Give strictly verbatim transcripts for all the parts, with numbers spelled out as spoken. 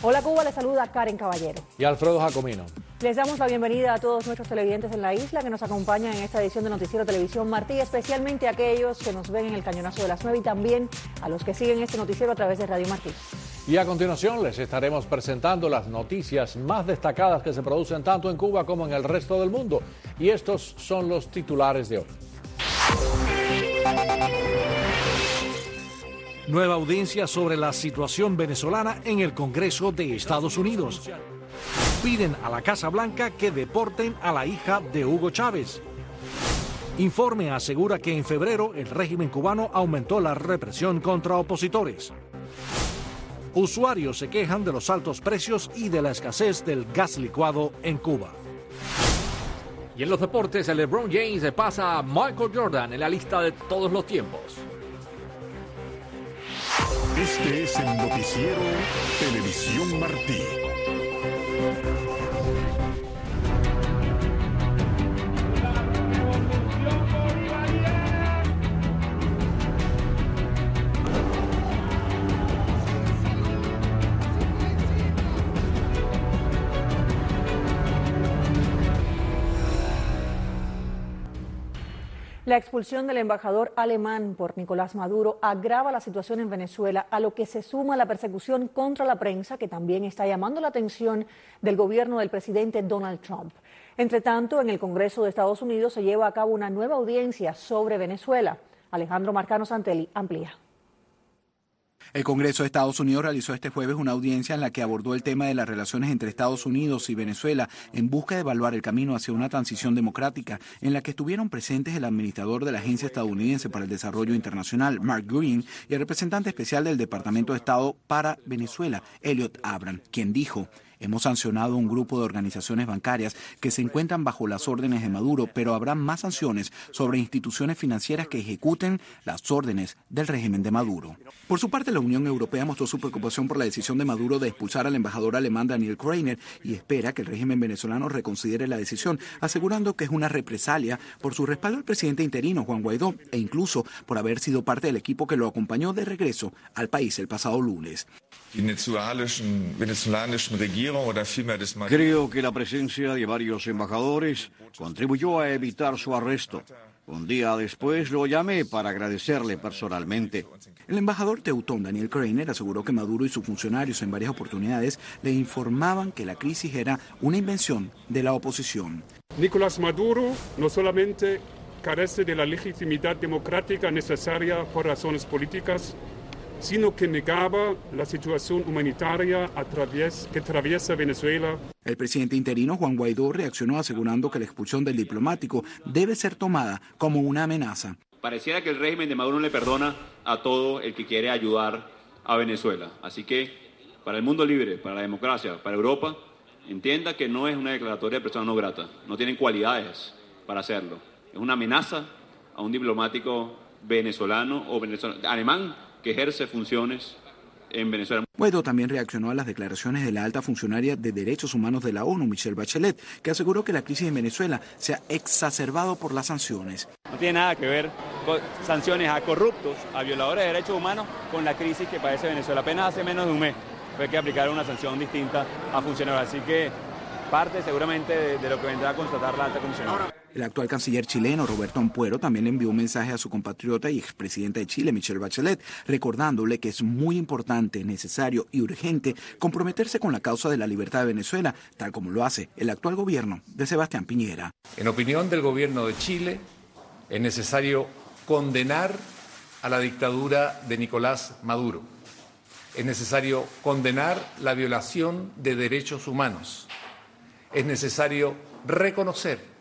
Hola Cuba, les saluda Karen Caballero. Y Alfredo Jacomino. Les damos la bienvenida a todos nuestros televidentes en la isla que nos acompañan en esta edición de Noticiero Televisión Martí, especialmente a aquellos que nos ven en el Cañonazo de las nueve y también a los que siguen este noticiero a través de Radio Martí. Y a continuación les estaremos presentando las noticias más destacadas que se producen tanto en Cuba como en el resto del mundo. Y estos son los titulares de hoy. Nueva audiencia sobre la situación venezolana en el Congreso de Estados Unidos. Piden a la Casa Blanca que deporten a la hija de Hugo Chávez. Informe asegura que en febrero el régimen cubano aumentó la represión contra opositores. Usuarios se quejan de los altos precios y de la escasez del gas licuado en Cuba. Y en los deportes, el LeBron James pasa a Michael Jordan en la lista de todos los tiempos. Este es el noticiero Televisión Martí. La expulsión del embajador alemán por Nicolás Maduro agrava la situación en Venezuela, a lo que se suma la persecución contra la prensa, que también está llamando la atención del gobierno del presidente Donald Trump. Entre tanto, en el Congreso de Estados Unidos se lleva a cabo una nueva audiencia sobre Venezuela. Alejandro Marcano Santelli amplía. El Congreso de Estados Unidos realizó este jueves una audiencia en la que abordó el tema de las relaciones entre Estados Unidos y Venezuela en busca de evaluar el camino hacia una transición democrática, en la que estuvieron presentes el administrador de la Agencia Estadounidense para el Desarrollo Internacional, Mark Green, y el representante especial del Departamento de Estado para Venezuela, Elliot Abram, quien dijo: hemos sancionado a un grupo de organizaciones bancarias que se encuentran bajo las órdenes de Maduro, pero habrá más sanciones sobre instituciones financieras que ejecuten las órdenes del régimen de Maduro. Por su parte, la Unión Europea mostró su preocupación por la decisión de Maduro de expulsar al embajador alemán Daniel Kreiner y espera que el régimen venezolano reconsidere la decisión, asegurando que es una represalia por su respaldo al presidente interino Juan Guaidó e incluso por haber sido parte del equipo que lo acompañó de regreso al país el pasado lunes. Creo que la presencia de varios embajadores contribuyó a evitar su arresto. Un día después lo llamé para agradecerle personalmente. El embajador teutón Daniel Kreiner aseguró que Maduro y sus funcionarios en varias oportunidades le informaban que la crisis era una invención de la oposición. Nicolás Maduro no solamente carece de la legitimidad democrática necesaria por razones políticas, sino que negaba la situación humanitaria a través, que atraviesa Venezuela. El presidente interino Juan Guaidó reaccionó asegurando que la expulsión del diplomático debe ser tomada como una amenaza. Pareciera que el régimen de Maduro no le perdona a todo el que quiere ayudar a Venezuela. Así que para el mundo libre, para la democracia, para Europa, entienda que no es una declaratoria de persona no grata. No tienen cualidades para hacerlo. Es una amenaza a un diplomático venezolano o venezolano, alemán, que ejerce funciones en Venezuela. Guaidó también reaccionó a las declaraciones de la alta funcionaria de Derechos Humanos de la ONU, Michelle Bachelet, que aseguró que la crisis en Venezuela se ha exacerbado por las sanciones. No tiene nada que ver con sanciones a corruptos, a violadores de derechos humanos, con la crisis que padece Venezuela. Apenas hace menos de un mes fue que aplicaron una sanción distinta a funcionarios. Así que parte seguramente de, de lo que vendrá a constatar la alta comisionada. El actual canciller chileno, Roberto Ampuero, también envió un mensaje a su compatriota y expresidenta de Chile, Michelle Bachelet, recordándole que es muy importante, necesario y urgente comprometerse con la causa de la libertad de Venezuela, tal como lo hace el actual gobierno de Sebastián Piñera. En opinión del gobierno de Chile, es necesario condenar a la dictadura de Nicolás Maduro. Es necesario condenar la violación de derechos humanos. Es necesario reconocer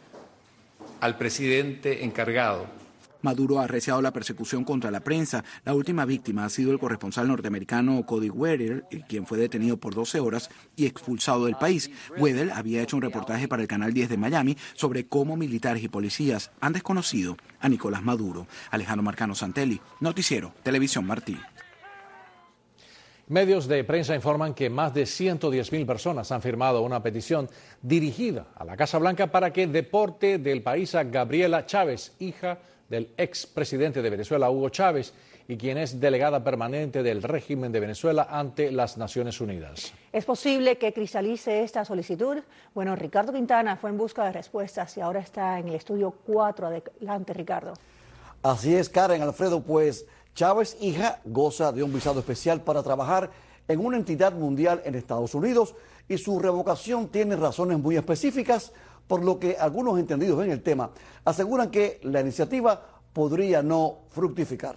al presidente encargado. Maduro ha arreciado la persecución contra la prensa. La última víctima ha sido el corresponsal norteamericano Cody Wedel, quien fue detenido por doce horas y expulsado del país. Wedel había hecho un reportaje para el Canal diez de Miami sobre cómo militares y policías han desconocido a Nicolás Maduro. Alejandro Marcano Santelli, Noticiero Televisión Martí. Medios de prensa informan que más de ciento diez mil personas han firmado una petición dirigida a la Casa Blanca para que deporte del país a Gabriela Chávez, hija del expresidente de Venezuela, Hugo Chávez, y quien es delegada permanente del régimen de Venezuela ante las Naciones Unidas. ¿Es posible que cristalice esta solicitud? Bueno, Ricardo Quintana fue en busca de respuestas y ahora está en el estudio cuatro. Adelante, Ricardo. Así es, Karen, Alfredo, pues Chávez, hija, goza de un visado especial para trabajar en una entidad mundial en Estados Unidos y su revocación tiene razones muy específicas, por lo que algunos entendidos en el tema aseguran que la iniciativa podría no fructificar.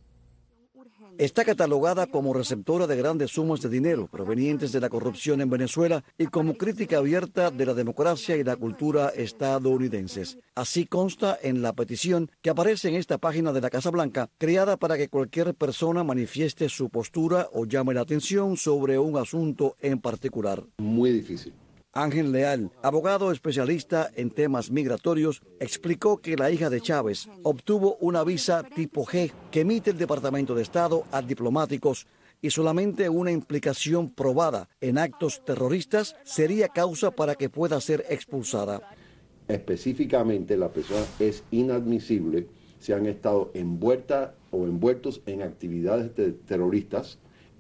Está catalogada como receptora de grandes sumas de dinero provenientes de la corrupción en Venezuela y como crítica abierta de la democracia y la cultura estadounidenses. Así consta en la petición que aparece en esta página de la Casa Blanca, creada para que cualquier persona manifieste su postura o llame la atención sobre un asunto en particular. Muy difícil. Ángel Leal, abogado especialista en temas migratorios, explicó que la hija de Chávez obtuvo una visa tipo G que emite el Departamento de Estado a diplomáticos y solamente una implicación probada en actos terroristas sería causa para que pueda ser expulsada. Específicamente, la persona es inadmisible si han estado envueltas o envueltos en actividades terroristas,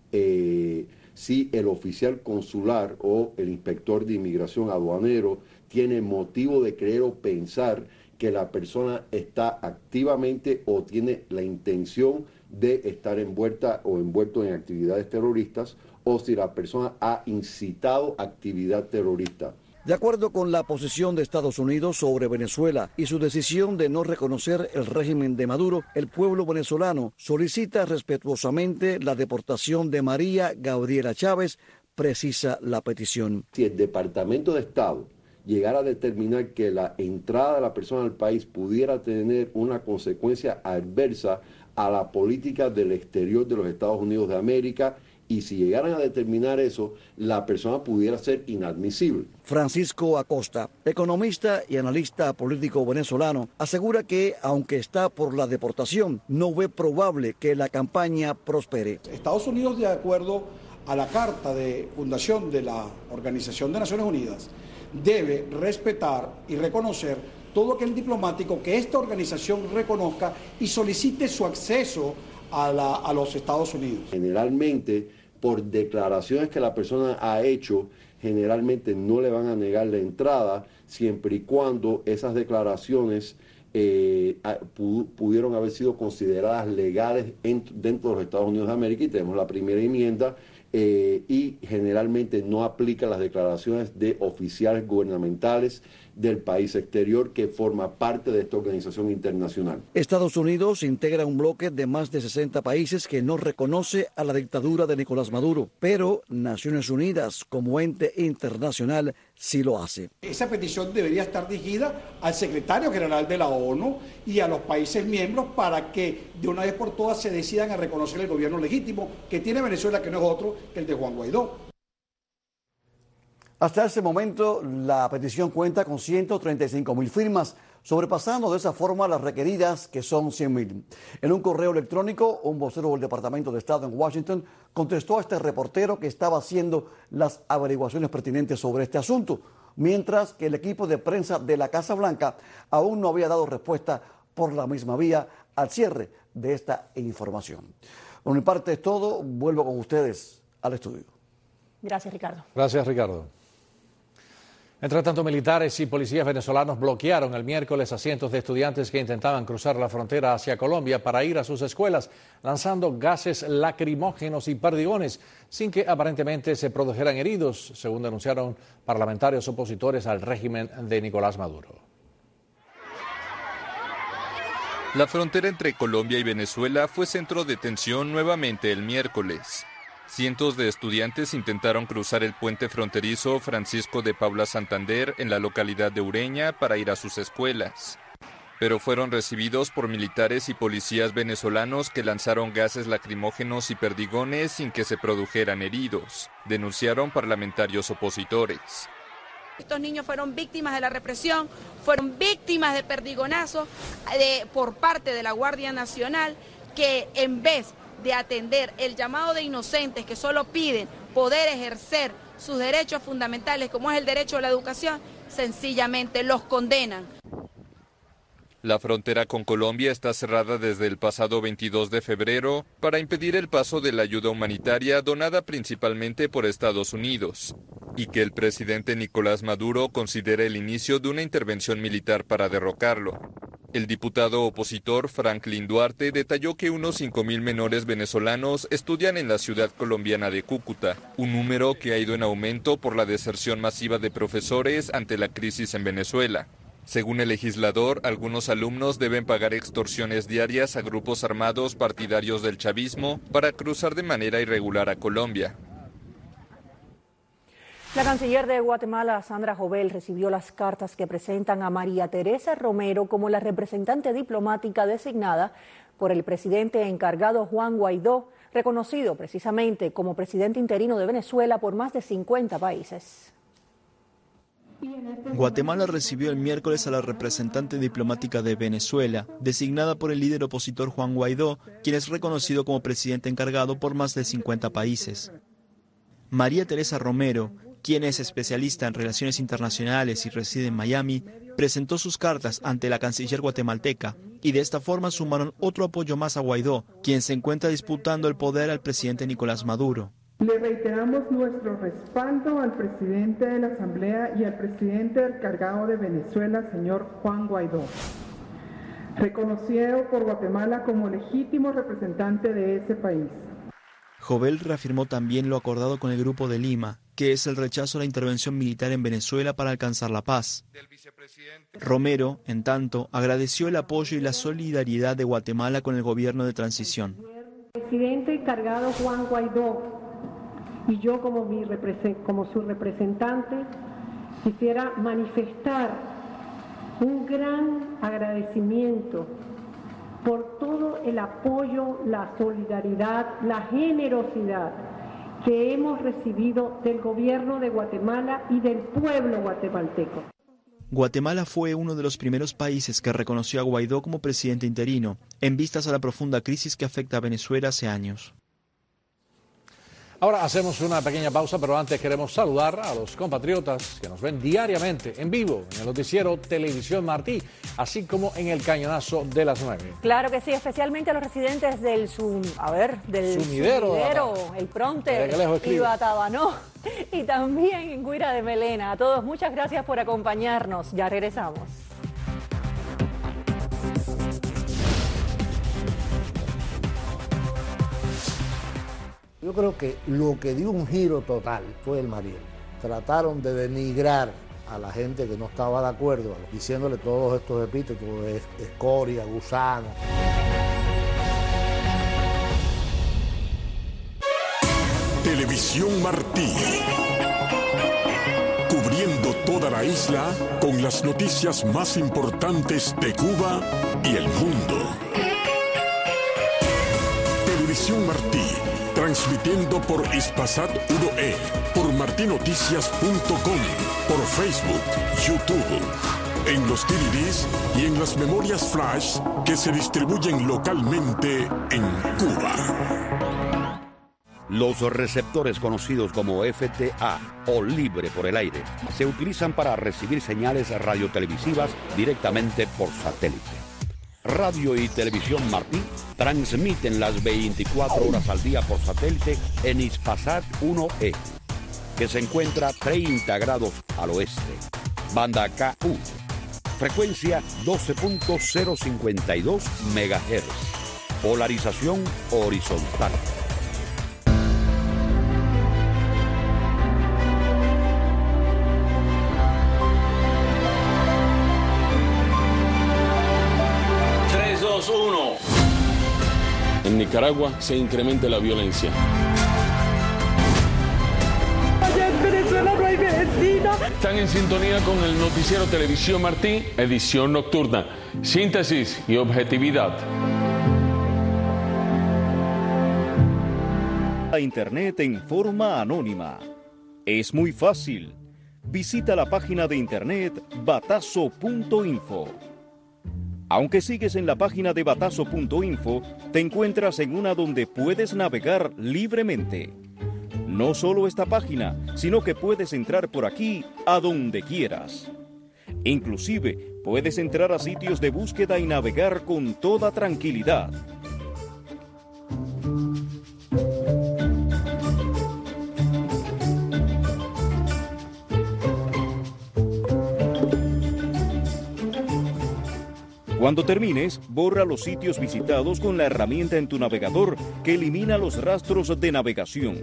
eh, si el oficial consular o el inspector de inmigración aduanero tiene motivo de creer o pensar que la persona está activamente o tiene la intención de estar envuelta o envuelto en actividades terroristas, o si la persona ha incitado actividad terrorista. De acuerdo con la posición de Estados Unidos sobre Venezuela y su decisión de no reconocer el régimen de Maduro, el pueblo venezolano solicita respetuosamente la deportación de María Gabriela Chávez, precisa la petición. Si el Departamento de Estado llegara a determinar que la entrada de la persona al país pudiera tener una consecuencia adversa a la política del exterior de los Estados Unidos de América, y si llegaran a determinar eso, la persona pudiera ser inadmisible. Francisco Acosta, economista y analista político venezolano, asegura que, aunque está por la deportación, no ve probable que la campaña prospere. Estados Unidos, de acuerdo a la Carta de Fundación de la Organización de Naciones Unidas, debe respetar y reconocer todo aquel diplomático que esta organización reconozca y solicite su acceso A, la, a los Estados Unidos. Generalmente, por declaraciones que la persona ha hecho, generalmente no le van a negar la entrada, siempre y cuando esas declaraciones eh, pudieron haber sido consideradas legales en, dentro de los Estados Unidos de América, y tenemos la primera enmienda, eh, y generalmente no aplica las declaraciones de oficiales gubernamentales del país exterior que forma parte de esta organización internacional. Estados Unidos integra un bloque de más de sesenta países que no reconoce a la dictadura de Nicolás Maduro, pero Naciones Unidas, como ente internacional, sí lo hace. Esa petición debería estar dirigida al secretario general de la ONU y a los países miembros para que de una vez por todas se decidan a reconocer el gobierno legítimo que tiene Venezuela, que no es otro que el de Juan Guaidó. Hasta ese momento, la petición cuenta con ciento treinta y cinco mil firmas, sobrepasando de esa forma las requeridas, que son cien mil. En un correo electrónico, un vocero del Departamento de Estado en Washington contestó a este reportero que estaba haciendo las averiguaciones pertinentes sobre este asunto, mientras que el equipo de prensa de la Casa Blanca aún no había dado respuesta por la misma vía al cierre de esta información. Por mi parte es todo. Vuelvo con ustedes al estudio. Gracias, Ricardo. Gracias, Ricardo. Entre tanto, militares y policías venezolanos bloquearon el miércoles a cientos de estudiantes que intentaban cruzar la frontera hacia Colombia para ir a sus escuelas, lanzando gases lacrimógenos y perdigones, sin que aparentemente se produjeran heridos, según denunciaron parlamentarios opositores al régimen de Nicolás Maduro. La frontera entre Colombia y Venezuela fue centro de tensión nuevamente el miércoles. Cientos de estudiantes intentaron cruzar el puente fronterizo Francisco de Paula Santander en la localidad de Ureña para ir a sus escuelas, pero fueron recibidos por militares y policías venezolanos que lanzaron gases lacrimógenos y perdigones sin que se produjeran heridos, denunciaron parlamentarios opositores. Estos niños fueron víctimas de la represión, fueron víctimas de perdigonazos de, por parte de la Guardia Nacional, que en vez de atender el llamado de inocentes que solo piden poder ejercer sus derechos fundamentales, como es el derecho a la educación, sencillamente los condenan. La frontera con Colombia está cerrada desde el pasado veintidós de febrero para impedir el paso de la ayuda humanitaria donada principalmente por Estados Unidos, y que el presidente Nicolás Maduro considere el inicio de una intervención militar para derrocarlo. El diputado opositor Franklin Duarte detalló que unos cinco mil menores venezolanos estudian en la ciudad colombiana de Cúcuta, un número que ha ido en aumento por la deserción masiva de profesores ante la crisis en Venezuela. Según el legislador, algunos alumnos deben pagar extorsiones diarias a grupos armados partidarios del chavismo para cruzar de manera irregular a Colombia. La canciller de Guatemala, Sandra Jovel, recibió las cartas que presentan a María Teresa Romero como la representante diplomática designada por el presidente encargado Juan Guaidó, reconocido precisamente como presidente interino de Venezuela por más de cincuenta países. Guatemala recibió el miércoles a la representante diplomática de Venezuela, designada por el líder opositor Juan Guaidó, quien es reconocido como presidente encargado por más de cincuenta países. María Teresa Romero, quien es especialista en relaciones internacionales y reside en Miami, presentó sus cartas ante la canciller guatemalteca y de esta forma sumaron otro apoyo más a Guaidó, quien se encuentra disputando el poder al presidente Nicolás Maduro. Le reiteramos nuestro respaldo al presidente de la Asamblea y al presidente encargado de Venezuela, señor Juan Guaidó, reconocido por Guatemala como legítimo representante de ese país. Jovel reafirmó también lo acordado con el Grupo de Lima, que es el rechazo a la intervención militar en Venezuela para alcanzar la paz. Romero, en tanto, agradeció el apoyo y la solidaridad de Guatemala con el gobierno de transición. El presidente encargado Juan Guaidó y yo como, mi como su representante quisiera manifestar un gran agradecimiento por todo el apoyo, la solidaridad, la generosidad que hemos recibido del gobierno de Guatemala y del pueblo guatemalteco. Guatemala fue uno de los primeros países que reconoció a Guaidó como presidente interino, en vistas a la profunda crisis que afecta a Venezuela hace años. Ahora hacemos una pequeña pausa, pero antes queremos saludar a los compatriotas que nos ven diariamente en vivo en el noticiero Televisión Martí, así como en el cañonazo de las nueve. Claro que sí, especialmente a los residentes del sum, a ver, del sumidero, sumidero el Pronter y Batabanó, y también en Guira de Melena. A todos, muchas gracias por acompañarnos. Ya regresamos. Yo creo que lo que dio un giro total fue el Mariel. Trataron de denigrar a la gente que no estaba de acuerdo, diciéndole todos estos epítetos, escoria, gusano. Televisión Martí. Cubriendo toda la isla con las noticias más importantes de Cuba y el mundo. Televisión Martí. Transmitiendo por Hispasat uno E, por martinoticias punto com, por Facebook, YouTube, en los D V Ds y en las memorias flash que se distribuyen localmente en Cuba. Los receptores conocidos como F T A o libre por el aire se utilizan para recibir señales radiotelevisivas directamente por satélite. Radio y Televisión Martí transmiten las veinticuatro horas al día por satélite en Hispasat uno E, que se encuentra treinta grados al oeste. Banda K U, frecuencia doce punto cero cincuenta y dos megahertz, polarización horizontal. En Nicaragua se incrementa la violencia. Allá en Venezuela no hay medicina. Están en sintonía con el noticiero Televisión Martí, edición nocturna. Síntesis y objetividad. A Internet en forma anónima. Es muy fácil. Visita la página de Internet batazo punto info. Aunque sigues en la página de batazo punto info, te encuentras en una donde puedes navegar libremente. No solo esta página, sino que puedes entrar por aquí a donde quieras. Inclusive, puedes entrar a sitios de búsqueda y navegar con toda tranquilidad. Cuando termines, borra los sitios visitados con la herramienta en tu navegador que elimina los rastros de navegación.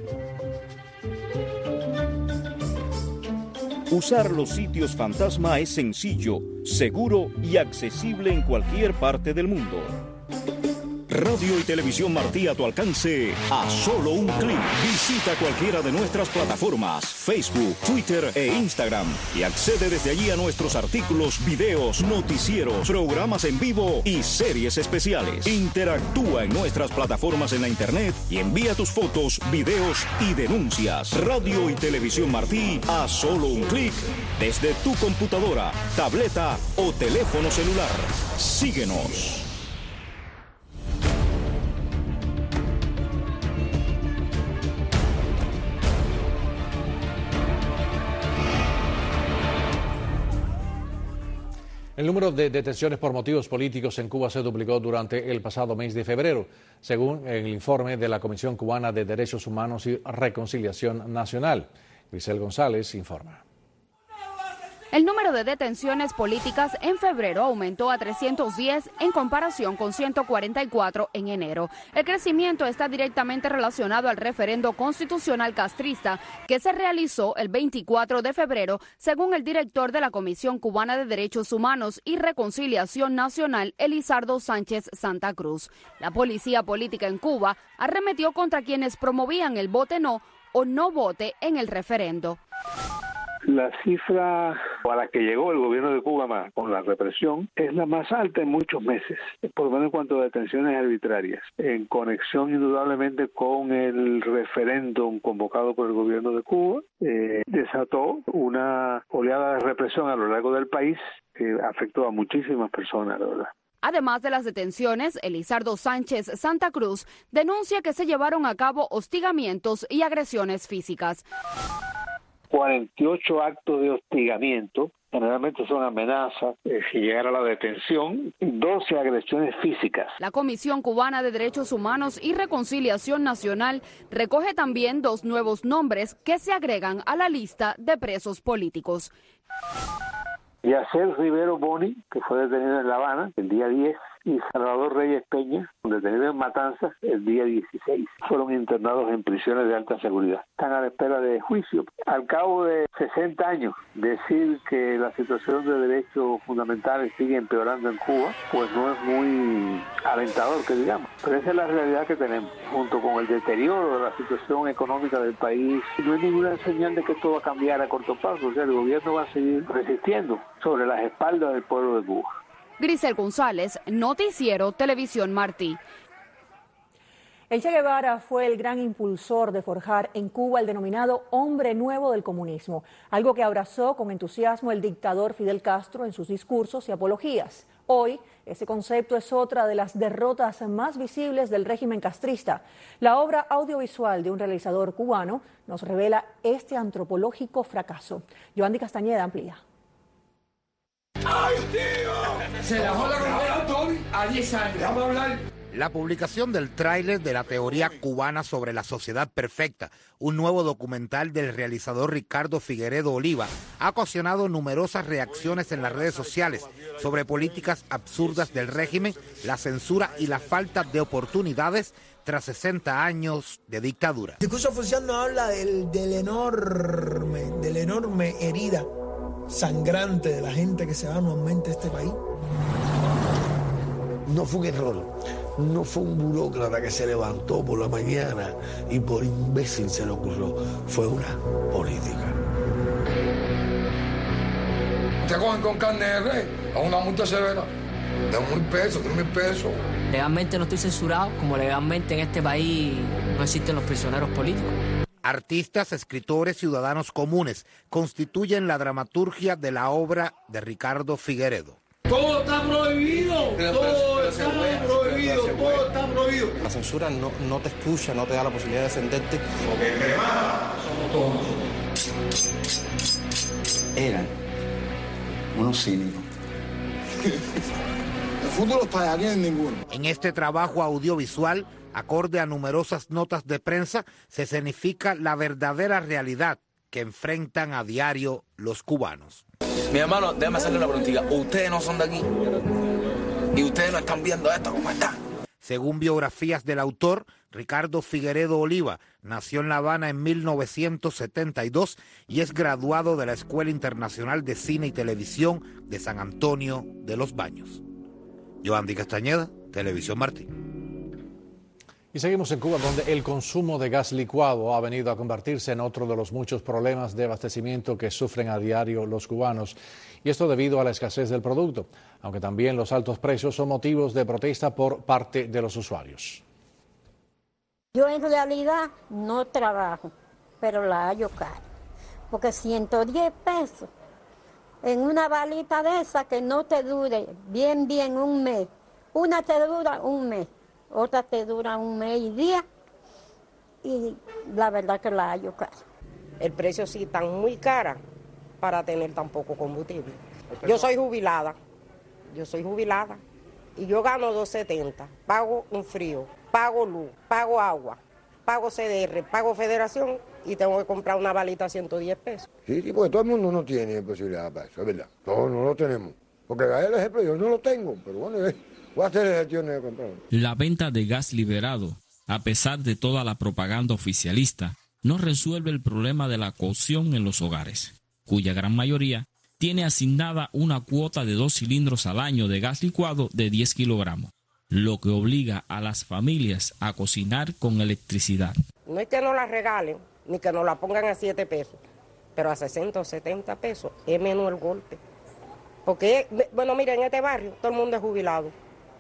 Usar los sitios fantasma es sencillo, seguro y accesible en cualquier parte del mundo. Radio y Televisión Martí a tu alcance, a solo un clic. Visita cualquiera de nuestras plataformas, Facebook, Twitter e Instagram, y accede desde allí a nuestros artículos, videos, noticieros, programas en vivo y series especiales. Interactúa en nuestras plataformas en la internet y envía tus fotos, videos y denuncias. Radio y Televisión Martí a solo un clic desde tu computadora, tableta o teléfono celular. Síguenos. El número de detenciones por motivos políticos en Cuba se duplicó durante el pasado mes de febrero, según el informe de la Comisión Cubana de Derechos Humanos y Reconciliación Nacional. Grisel González informa. El número de detenciones políticas en febrero aumentó a trescientos diez en comparación con ciento cuarenta y cuatro en enero. El crecimiento está directamente relacionado al referendo constitucional castrista que se realizó el veinticuatro de febrero, según el director de la Comisión Cubana de Derechos Humanos y Reconciliación Nacional, Elizardo Sánchez Santa Cruz. La policía política en Cuba arremetió contra quienes promovían el vote no o no vote en el referendo. La cifra a la que llegó el gobierno de Cuba más con la represión es la más alta en muchos meses, por lo menos en cuanto a detenciones arbitrarias, en conexión indudablemente con el referéndum convocado por el gobierno de Cuba, eh, desató una oleada de represión a lo largo del país que afectó a muchísimas personas, la verdad. Además de las detenciones, Elizardo Sánchez Santa Cruz denuncia que se llevaron a cabo hostigamientos y agresiones físicas. cuarenta y ocho actos de hostigamiento, generalmente son amenazas, eh, si llegara a la detención, doce agresiones físicas. La Comisión Cubana de Derechos Humanos y Reconciliación Nacional recoge también dos nuevos nombres que se agregan a la lista de presos políticos. Yacer Rivero Boni, que fue detenido en La Habana el día diez, y Salvador Reyes Peña, detenido en Matanzas el día dieciséis. Fueron internados en prisiones de alta seguridad. Están a la espera de juicio. Al cabo de sesenta años, decir que la situación de derechos fundamentales sigue empeorando en Cuba, pues no es muy alentador, que digamos. Pero esa es la realidad que tenemos. Junto con el deterioro de la situación económica del país, no hay ninguna señal de que esto va a cambiar a corto plazo. O sea, el gobierno va a seguir resistiendo sobre las espaldas del pueblo de Cuba. Grisel González, Noticiero Televisión Martí. El Che Guevara fue el gran impulsor de forjar en Cuba el denominado hombre nuevo del comunismo, algo que abrazó con entusiasmo el dictador Fidel Castro en sus discursos y apologías. Hoy, ese concepto es otra de las derrotas más visibles del régimen castrista. La obra audiovisual de un realizador cubano nos revela este antropológico fracaso. Yoandi Castañeda amplía. ¡Ay, tío! Se la joda con Tony a diez años. Vamos a hablar. La publicación del tráiler de la teoría cubana sobre la sociedad perfecta, un nuevo documental del realizador Ricardo Figueredo Oliva, ha ocasionado numerosas reacciones en las redes sociales sobre políticas absurdas del régimen, la censura y la falta de oportunidades tras sesenta años de dictadura. El discurso oficial nos habla del, del enorme, de la enorme herida sangrante de la gente que se va anualmente a este país. No fue un error, no fue un burócrata que se levantó por la mañana y por imbécil se le ocurrió, fue una política. Te cogen con carne de rey a una multa severa de un mil pesos, tres mil pesos. Legalmente no estoy censurado, como legalmente en este país no existen los prisioneros políticos. Artistas, escritores, ciudadanos comunes constituyen la dramaturgia de la obra de Ricardo Figueredo. Todo está prohibido, todo está prohibido, todo está prohibido. La censura no, no te escucha, no te da la posibilidad de defenderte. Porque me mata, somos todos. Eran unos cínicos, El futuro para aquí en ninguno. En este trabajo audiovisual, acorde a numerosas notas de prensa, se escenifica la verdadera realidad que enfrentan a diario los cubanos. Mi hermano, déjame hacerle una preguntita. Ustedes no son de aquí y ustedes no están viendo esto como está. Según biografías del autor, Ricardo Figueredo Oliva nació en La Habana en mil novecientos setenta y dos y es graduado de la Escuela Internacional de Cine y Televisión de San Antonio de los Baños. Yoandi Castañeda, Televisión Martí. Y seguimos en Cuba, donde el consumo de gas licuado ha venido a convertirse en otro de los muchos problemas de abastecimiento que sufren a diario los cubanos. Y esto debido a la escasez del producto, aunque también los altos precios son motivos de protesta por parte de los usuarios. Yo en realidad no trabajo, pero la hallo cara, porque ciento diez pesos en una balita de esa que no te dure bien, bien un mes. Una te dura un mes, otra te dura un mes y día, y la verdad que la hallo cara. El precio sí está muy cara para tener tan poco combustible. Yo soy jubilada, yo soy jubilada y yo gano dos setenta, pago un frío, pago luz, pago agua, pago C D R, pago federación y tengo que comprar una balita a ciento diez pesos. Sí, sí, porque todo el mundo no tiene posibilidad para eso, es verdad. Todos no lo tenemos. Porque el ejemplo yo no lo tengo, pero bueno, eh, voy a hacer gestiones de comprarlo. La venta de gas liberado, a pesar de toda la propaganda oficialista, no resuelve el problema de la cocción en los hogares, cuya gran mayoría tiene asignada una cuota de dos cilindros al año de gas licuado de diez kilogramos, lo que obliga a las familias a cocinar con electricidad. No es que no la regalen, ni que nos la pongan a siete pesos, pero a sesenta o setenta pesos es menos el golpe. Porque, bueno, mira, en este barrio todo el mundo es jubilado.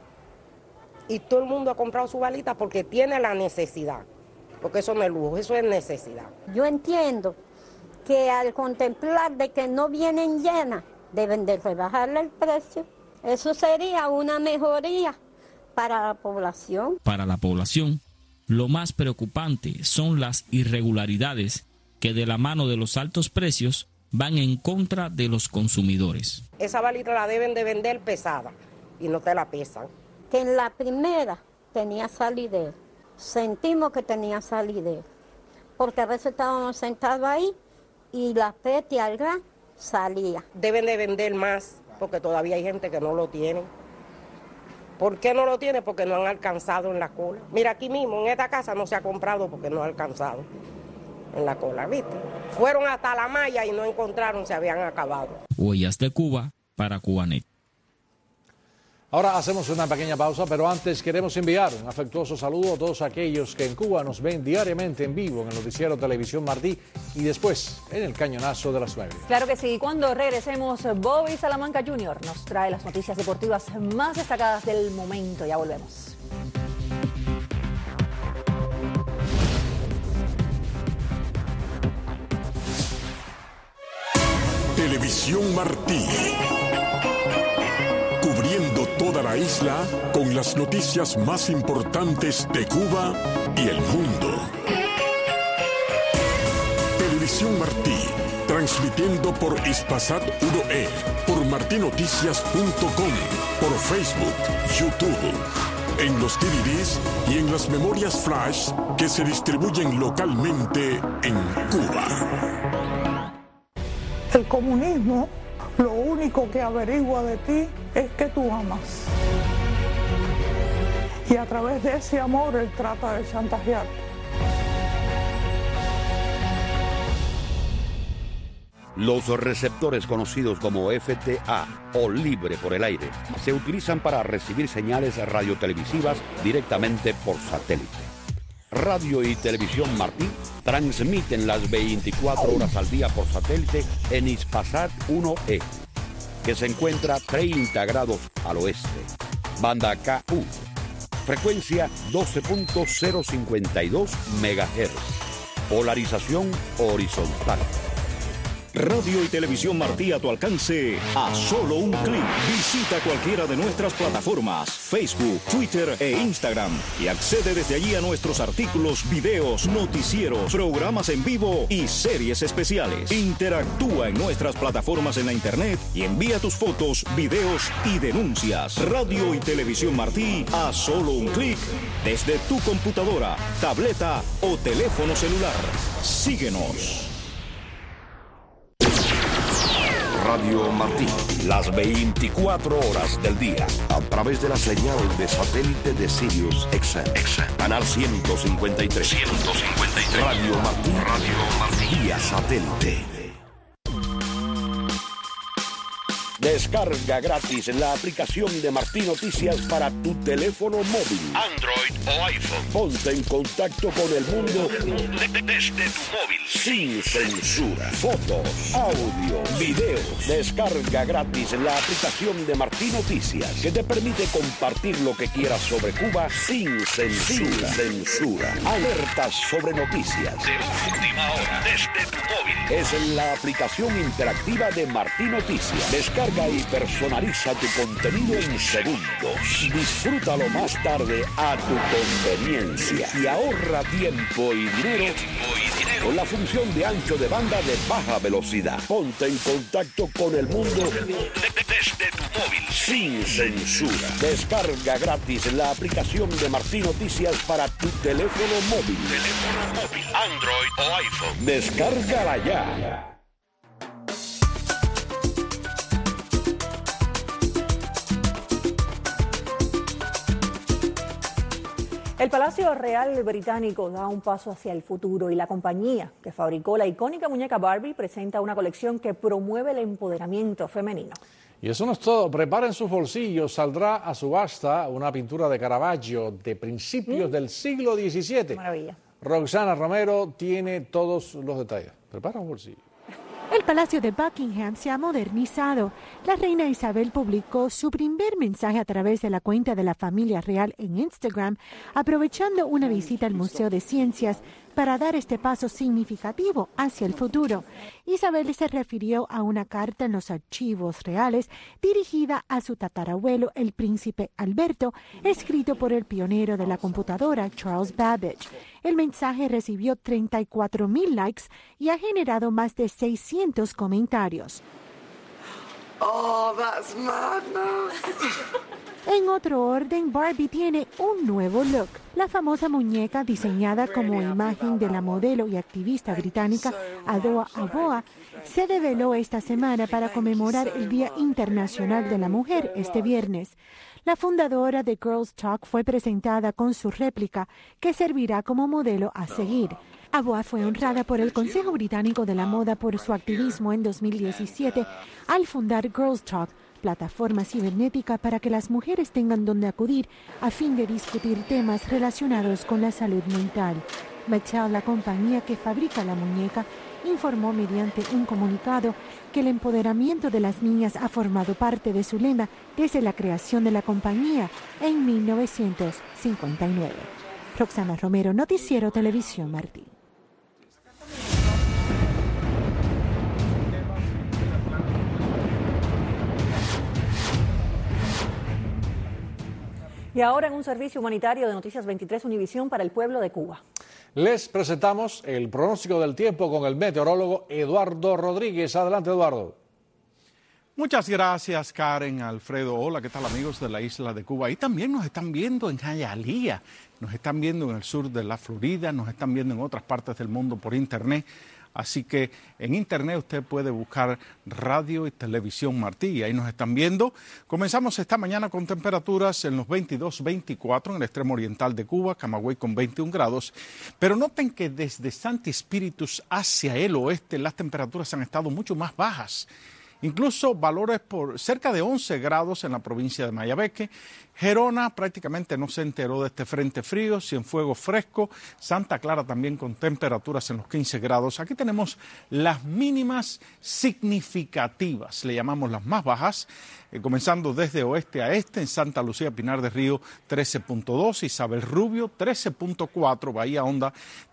Y todo el mundo ha comprado su balita porque tiene la necesidad. Porque eso no es lujo, eso es necesidad. Yo entiendo que al contemplar de que no vienen llenas, deben de rebajarle el precio. Eso sería una mejoría para la población. Para la población, lo más preocupante son las irregularidades que de la mano de los altos precios van en contra de los consumidores. Esa balita la deben de vender pesada y no te la pesan. Que en la primera tenía salidero, sentimos que tenía salidero, porque a veces estábamos sentados ahí y la peti al gas salía. Deben de vender más porque todavía hay gente que no lo tiene. ¿Por qué no lo tiene? Porque no han alcanzado en la cola. Mira, aquí mismo, en esta casa no se ha comprado porque no ha alcanzado en la cola, ¿viste? Fueron hasta la malla y no encontraron, se habían acabado. Huellas de Cuba para Cubanet. Ahora hacemos una pequeña pausa, pero antes queremos enviar un afectuoso saludo a todos aquellos que en Cuba nos ven diariamente en vivo en el noticiero Televisión Martí y después en el cañonazo de las nueve. Claro que sí. Cuando regresemos, Bobby Salamanca junior nos trae las noticias deportivas más destacadas del momento. Ya volvemos. Televisión Martí. Cubriendo toda la isla con las noticias más importantes de Cuba y el mundo. Televisión Martí, transmitiendo por Ispasat uno E, por martinoticias punto com, por Facebook, YouTube, en los D V Ds y en las memorias flash que se distribuyen localmente en Cuba. El comunismo lo único que averigua de ti es que tú amas. Y a través de ese amor él trata de chantajearte. Los receptores conocidos como F T A o libre por el aire se utilizan para recibir señales radiotelevisivas directamente por satélite. Radio y Televisión Martí transmiten las veinticuatro horas al día por satélite en Ispasat uno E, que se encuentra treinta grados al oeste. Banda K U, frecuencia doce punto cero cincuenta y dos megahertz, polarización horizontal. Radio y Televisión Martí a tu alcance a solo un clic. Visita cualquiera de nuestras plataformas, Facebook, Twitter e Instagram y accede desde allí a nuestros artículos, videos, noticieros, programas en vivo y series especiales. Interactúa en nuestras plataformas en la internet y envía tus fotos, videos y denuncias. Radio y Televisión Martí a solo un clic desde tu computadora, tableta o teléfono celular. Síguenos. Radio Martí, las veinticuatro horas del día, a través de la señal de satélite de Sirius X M, canal ciento cincuenta y tres. ciento cincuenta y tres. Radio Martí, Radio Martí, vía satélite. Descarga gratis la aplicación de Martí Noticias para tu teléfono móvil, Android o iPhone. Ponte en contacto con el mundo de- de- desde tu móvil, sin censura. Fotos, audio, videos. Descarga gratis la aplicación de Martí Noticias, que te permite compartir lo que quieras sobre Cuba sin censura. Sin censura. Alertas sobre noticias de última hora desde tu móvil. Es la aplicación interactiva de Martí Noticias. Descarga y personaliza tu contenido en segundos. Disfrútalo más tarde a tu conveniencia y ahorra tiempo y dinero con la función de ancho de banda de baja velocidad. Ponte en contacto con el mundo desde tu móvil sin censura. Descarga gratis la aplicación de Martí Noticias para tu teléfono móvil. Teléfono móvil, Android o iPhone. Descárgala ya. El Palacio Real Británico da un paso hacia el futuro y la compañía que fabricó la icónica muñeca Barbie presenta una colección que promueve el empoderamiento femenino. Y eso no es todo. Preparen sus bolsillos. Saldrá a subasta una pintura de Caravaggio de principios ¿Mm? del siglo diecisiete. Maravilla. Roxana Romero tiene todos los detalles. Prepara un bolsillo. El Palacio de Buckingham se ha modernizado. La reina Isabel publicó su primer mensaje a través de la cuenta de la familia real en Instagram, aprovechando una visita al Museo de Ciencias para dar este paso significativo hacia el futuro. Isabel se refirió a una carta en los archivos reales dirigida a su tatarabuelo, el príncipe Alberto, escrito por el pionero de la computadora, Charles Babbage. El mensaje recibió treinta y cuatro mil likes y ha generado más de seiscientos comentarios. Oh, that's madness. En otro orden, Barbie tiene un nuevo look. La famosa muñeca, diseñada como imagen de la modelo y activista británica Adwoa Aboah, se develó esta semana para conmemorar el Día Internacional de la Mujer este viernes. La fundadora de Girls Talk fue presentada con su réplica, que servirá como modelo a seguir. Aboah fue honrada por el Consejo Británico de la Moda por su activismo en dos mil diecisiete al fundar Girls Talk, plataforma cibernética para que las mujeres tengan donde acudir a fin de discutir temas relacionados con la salud mental. Mattel, la compañía que fabrica la muñeca, informó mediante un comunicado que el empoderamiento de las niñas ha formado parte de su lema desde la creación de la compañía en mil novecientos cincuenta y nueve. Roxana Romero, Noticiero Televisión Martí. Y ahora en un servicio humanitario de Noticias veintitrés Univisión para el pueblo de Cuba. Les presentamos el pronóstico del tiempo con el meteorólogo Eduardo Rodríguez. Adelante, Eduardo. Muchas gracias, Karen, Alfredo. Hola, ¿qué tal, amigos de la isla de Cuba? Y también nos están viendo en Hialeah, nos están viendo en el sur de la Florida, nos están viendo en otras partes del mundo por internet. Así que en internet usted puede buscar Radio y Televisión Martí y ahí nos están viendo. Comenzamos esta mañana con temperaturas en los veintidós, veinticuatro en el extremo oriental de Cuba, Camagüey con veintiún grados. Pero noten que desde Santi Spíritus hacia el oeste las temperaturas han estado mucho más bajas. Incluso valores por cerca de once grados en la provincia de Mayabeque. Gerona prácticamente no se enteró de este frente frío, Cienfuegos fresco, Santa Clara también con temperaturas en los quince grados. Aquí tenemos las mínimas significativas, le llamamos las más bajas, eh, comenzando desde oeste a este, en Santa Lucía, Pinar del Río trece punto dos, Isabel Rubio trece punto cuatro, Bahía Honda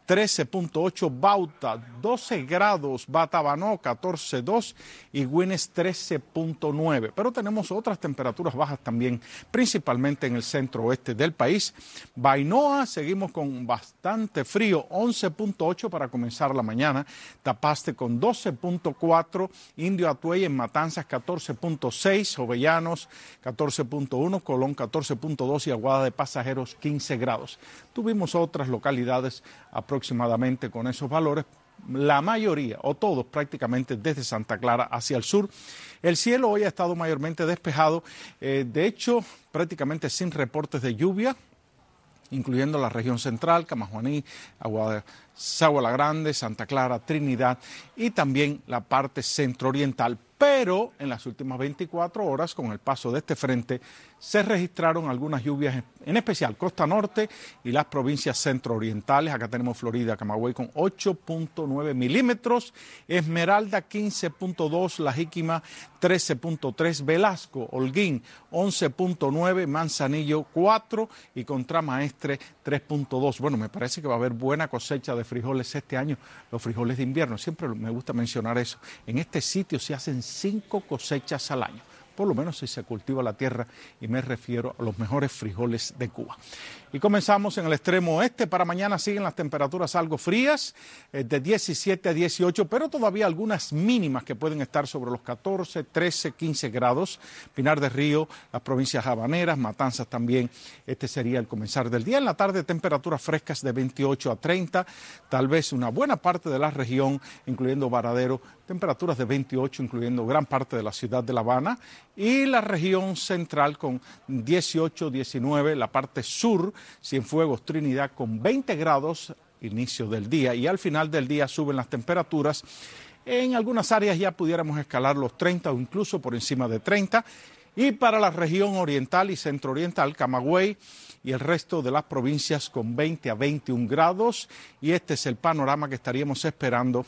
trece punto ocho Bauta, doce grados Batabanó, catorce punto dos y Gwynedd trece punto nueve. Pero tenemos otras temperaturas bajas también, principalmente en el centro oeste del país. Bainoa, seguimos con bastante frío, once punto ocho para comenzar la mañana. Tapaste con doce punto cuatro, Indio Atuey en Matanzas catorce punto seis, Jovellanos catorce punto uno, Colón catorce punto dos y Aguada de Pasajeros quince grados. Tuvimos otras localidades aproximadamente con esos valores, la mayoría o todos prácticamente desde Santa Clara hacia el sur. El cielo hoy ha estado mayormente despejado, eh, de hecho prácticamente sin reportes de lluvia, incluyendo la región central, Camajuaní, Aguada, Sagua la Grande, Santa Clara, Trinidad y también la parte centro-oriental. Pero en las últimas veinticuatro horas, con el paso de este frente, se registraron algunas lluvias, en especial Costa Norte y las provincias centro-orientales. Acá tenemos Florida, Camagüey con ocho punto nueve milímetros, Esmeralda quince punto dos, La Jíquima trece punto tres, Velasco, Holguín once punto nueve, Manzanillo cuatro y Contramaestre tres punto dos. Bueno, me parece que va a haber buena cosecha de frijoles este año, los frijoles de invierno. Siempre me gusta mencionar eso. En este sitio se hacen cinco cosechas al año, por lo menos si se cultiva la tierra, y me refiero a los mejores frijoles de Cuba. Y comenzamos en el extremo oeste. Para mañana siguen las temperaturas algo frías, eh, de diecisiete a dieciocho, pero todavía algunas mínimas que pueden estar sobre los catorce, trece, quince grados. Pinar del Río, las provincias habaneras, Matanzas también. Este sería el comenzar del día. En la tarde, temperaturas frescas de veintiocho a treinta, tal vez una buena parte de la región, incluyendo Varadero, temperaturas de veintiocho, incluyendo gran parte de la ciudad de La Habana, y la región central con dieciocho, diecinueve, la parte sur, Cienfuegos, Trinidad con veinte grados, inicio del día, y al final del día suben las temperaturas. En algunas áreas ya pudiéramos escalar los treinta o incluso por encima de treinta. Y para la región oriental y centro-oriental, Camagüey y el resto de las provincias con veinte a veintiún grados. Y este es el panorama que estaríamos esperando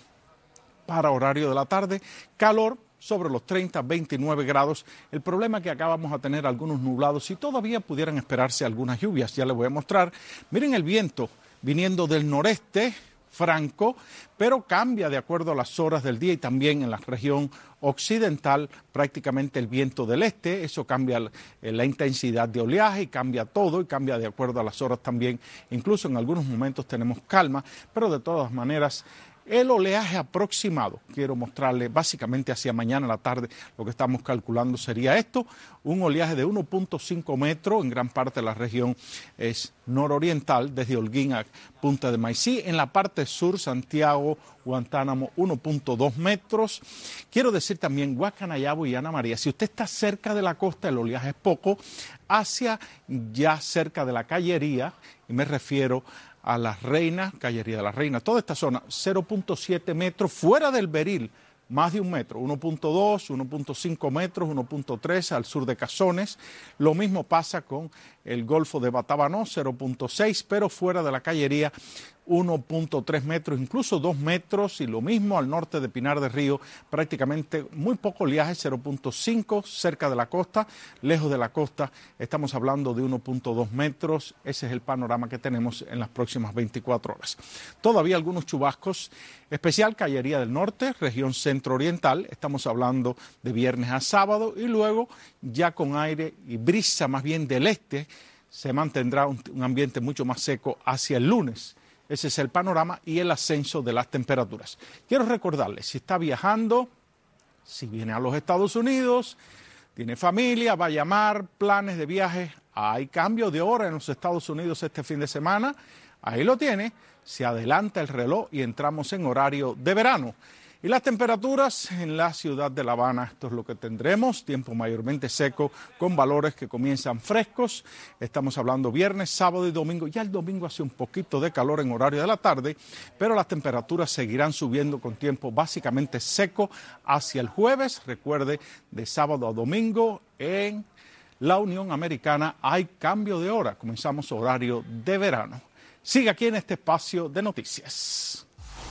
para horario de la tarde. Calor sobre los treinta, veintinueve grados. El problema es que acá vamos a tener algunos nublados y todavía pudieran esperarse algunas lluvias. Ya les voy a mostrar. Miren el viento viniendo del noreste, franco, pero cambia de acuerdo a las horas del día, y también en la región occidental prácticamente el viento del este. Eso cambia la, la intensidad de oleaje y cambia todo, y cambia de acuerdo a las horas también. Incluso en algunos momentos tenemos calma, pero de todas maneras el oleaje aproximado, quiero mostrarle básicamente hacia mañana a la tarde, lo que estamos calculando sería esto: un oleaje de uno punto cinco metros, en gran parte de la región es nororiental, desde Holguín a Punta de Maicí. En la parte sur, Santiago, Guantánamo, uno punto dos metros. Quiero decir también Guacanayabo y Ana María, si usted está cerca de la costa, el oleaje es poco. Hacia ya cerca de la Callería, y me refiero a Las Reinas, Callería de Las Reinas, toda esta zona, cero punto siete metros, fuera del Beril, más de un metro, uno punto dos, uno punto cinco metros, uno punto tres al sur de Cazones. Lo mismo pasa con el Golfo de Batabanó, cero punto seis, pero fuera de la Callería, uno punto tres metros, incluso dos metros, y lo mismo al norte de Pinar del Río, prácticamente muy poco oleaje, cero punto cinco, cerca de la costa, lejos de la costa estamos hablando de uno punto dos metros. Ese es el panorama que tenemos en las próximas veinticuatro horas. Todavía algunos chubascos, especial Callería del Norte, región centro-oriental, estamos hablando de viernes a sábado, y luego ya con aire y brisa más bien del este, se mantendrá un, un ambiente mucho más seco hacia el lunes. Ese es el panorama y el ascenso de las temperaturas. Quiero recordarles, si está viajando, si viene a los Estados Unidos, tiene familia, va a llamar, planes de viaje, hay cambio de hora en los Estados Unidos este fin de semana, ahí lo tiene, se adelanta el reloj y entramos en horario de verano. Y las temperaturas en la ciudad de La Habana, esto es lo que tendremos: tiempo mayormente seco con valores que comienzan frescos. Estamos hablando viernes, sábado y domingo. Ya el domingo hace un poquito de calor en horario de la tarde, pero las temperaturas seguirán subiendo con tiempo básicamente seco hacia el jueves. Recuerde, de sábado a domingo en la Unión Americana hay cambio de hora. Comenzamos horario de verano. Sigue aquí en este espacio de noticias.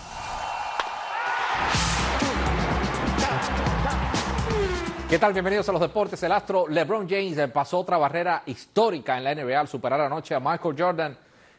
¿Qué tal? Bienvenidos a los deportes. El astro LeBron James pasó otra barrera histórica en la N B A al superar anoche a Michael Jordan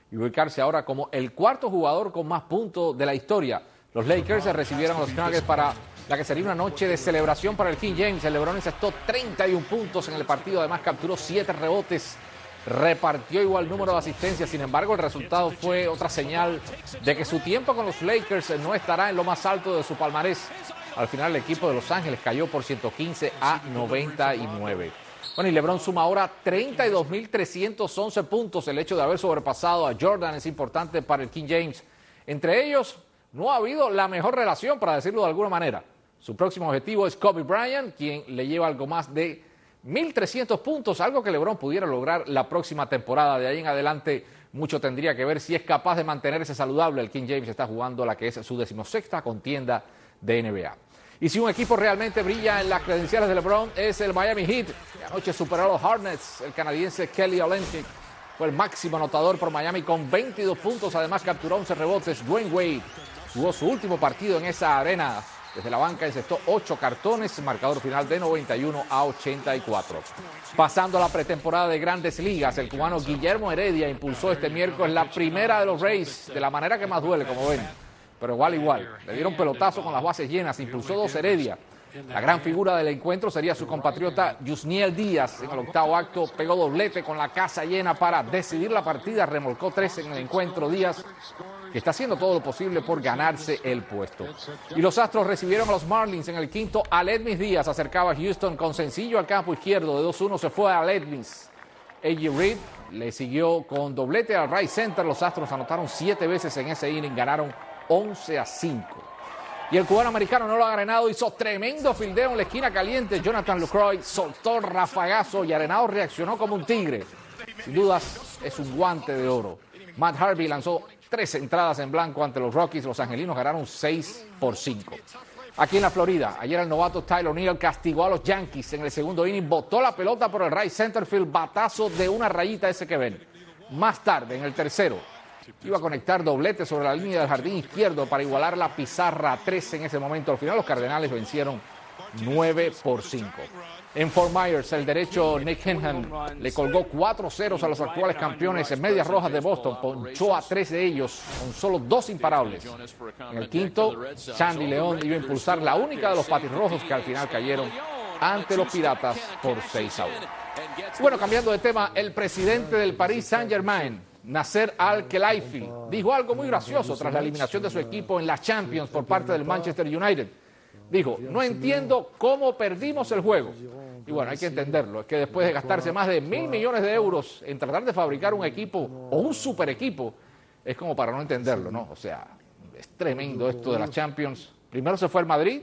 y ubicarse ahora como el cuarto jugador con más puntos de la historia. Los Lakers recibieron a los Nuggets para la que sería una noche de celebración para el King James. El LeBron encestó treinta y un puntos en el partido, además capturó siete rebotes, repartió igual número de asistencias. Sin embargo, el resultado fue otra señal de que su tiempo con los Lakers no estará en lo más alto de su palmarés. Al final, el equipo de Los Ángeles cayó por ciento quince a noventa y nueve. Bueno, y LeBron suma ahora treinta y dos mil trescientos once puntos. El hecho de haber sobrepasado a Jordan es importante para el King James. Entre ellos, no ha habido la mejor relación, para decirlo de alguna manera. Su próximo objetivo es Kobe Bryant, quien le lleva algo más de mil trescientos puntos, algo que LeBron pudiera lograr la próxima temporada. De ahí en adelante, mucho tendría que ver si es capaz de mantenerse saludable. El King James está jugando la que es su decimosexta contienda de N B A. Y si un equipo realmente brilla en las credenciales de LeBron, es el Miami Heat, que anoche superó a los Hornets. El canadiense Kelly Olynyk fue el máximo anotador por Miami con veintidós puntos, además capturó once rebotes. Dwayne Wade jugó su último partido en esa arena. Desde la banca encestó ocho cartones, marcador final de noventa y uno a ochenta y cuatro. Pasando a la pretemporada de Grandes Ligas, el cubano Guillermo Heredia impulsó este miércoles la primera de los Rays, de la manera que más duele, como ven. Pero igual, igual. Le dieron pelotazo con las bases llenas, impulsó dos Heredia. La gran figura del encuentro sería su compatriota Yusniel Díaz. En el octavo acto pegó doblete con la casa llena para decidir la partida, remolcó tres en el encuentro. Díaz, que está haciendo todo lo posible por ganarse el puesto. Y los Astros recibieron a los Marlins en el quinto. Aledmys Díaz acercaba a Houston con sencillo al campo izquierdo. De dos uno se fue a Aledmys. A J. Reed le siguió con doblete al right center. Los Astros anotaron siete veces en ese inning, ganaron once a cinco. Y el cubano americano no lo ha Arenado hizo tremendo fildeo en la esquina caliente. Jonathan Lucroy soltó el rafagazo y Arenado reaccionó como un tigre. Sin dudas, es un guante de oro. Matt Harvey lanzó tres entradas en blanco ante los Rockies. Los angelinos ganaron seis por cinco. Aquí en la Florida, ayer el novato Tyler O'Neill castigó a los Yankees en el segundo inning. Botó la pelota por el right center field. Batazo de una rayita ese que ven. Más tarde, en el tercero, iba a conectar doblete sobre la línea del jardín izquierdo para igualar la pizarra a tres en ese momento. Al final los Cardenales vencieron nueve por cinco. En Fort Myers, el derecho Nick Henhan le colgó cuatro ceros a los actuales campeones en Medias Rojas de Boston. Ponchó a tres de ellos con solo dos imparables. En el quinto, Chandy León iba a impulsar la única de los patirrojos que al final cayeron ante los Piratas por seis a uno. Bueno, cambiando de tema, el presidente del Paris Saint-Germain, Nasser Al-Khelaifi, dijo algo muy gracioso tras la eliminación de su equipo en la Champions por parte del Manchester United. Dijo, no entiendo cómo perdimos el juego. Y bueno, hay que entenderlo. Es que después de gastarse más de mil millones de euros en tratar de fabricar un equipo o un super equipo, es como para no entenderlo, ¿no? O sea, es tremendo esto de la Champions. Primero se fue al Madrid,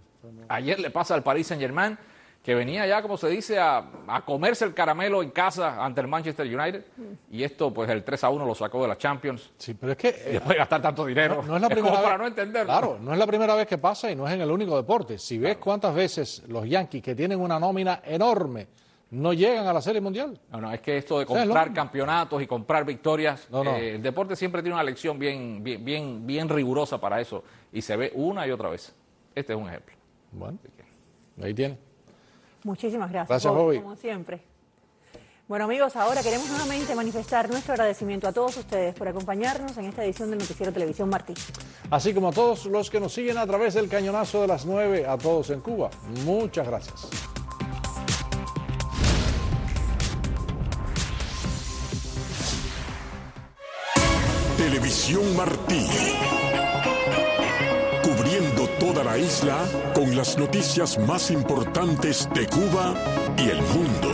ayer le pasa al Paris Saint-Germain, que venía ya, como se dice, a, a comerse el caramelo en casa ante el Manchester United, y esto, pues, el tres a uno lo sacó de la Champions. Sí, pero es que... Y después de gastar tanto dinero, no, no es la es primera como vez, para no entenderlo. Claro, no es la primera vez que pasa y no es en el único deporte. Si ves cuántas veces los Yankees, que tienen una nómina enorme, no llegan a la Serie Mundial. No, no, es que esto de comprar campeonatos y comprar victorias, no, no. Eh, el deporte siempre tiene una lección bien, bien, bien, bien rigurosa para eso, y se ve una y otra vez. Este es un ejemplo. Bueno, ahí tiene. Muchísimas gracias, Gracias, Bobby, Bobby. como siempre. Bueno, amigos, ahora queremos nuevamente manifestar nuestro agradecimiento a todos ustedes por acompañarnos en esta edición del Noticiero Televisión Martí. Así como a todos los que nos siguen a través del cañonazo de las nueve, a todos en Cuba. Muchas gracias. Televisión Martí. Cubriendo toda la isla con las noticias más importantes de Cuba y el mundo.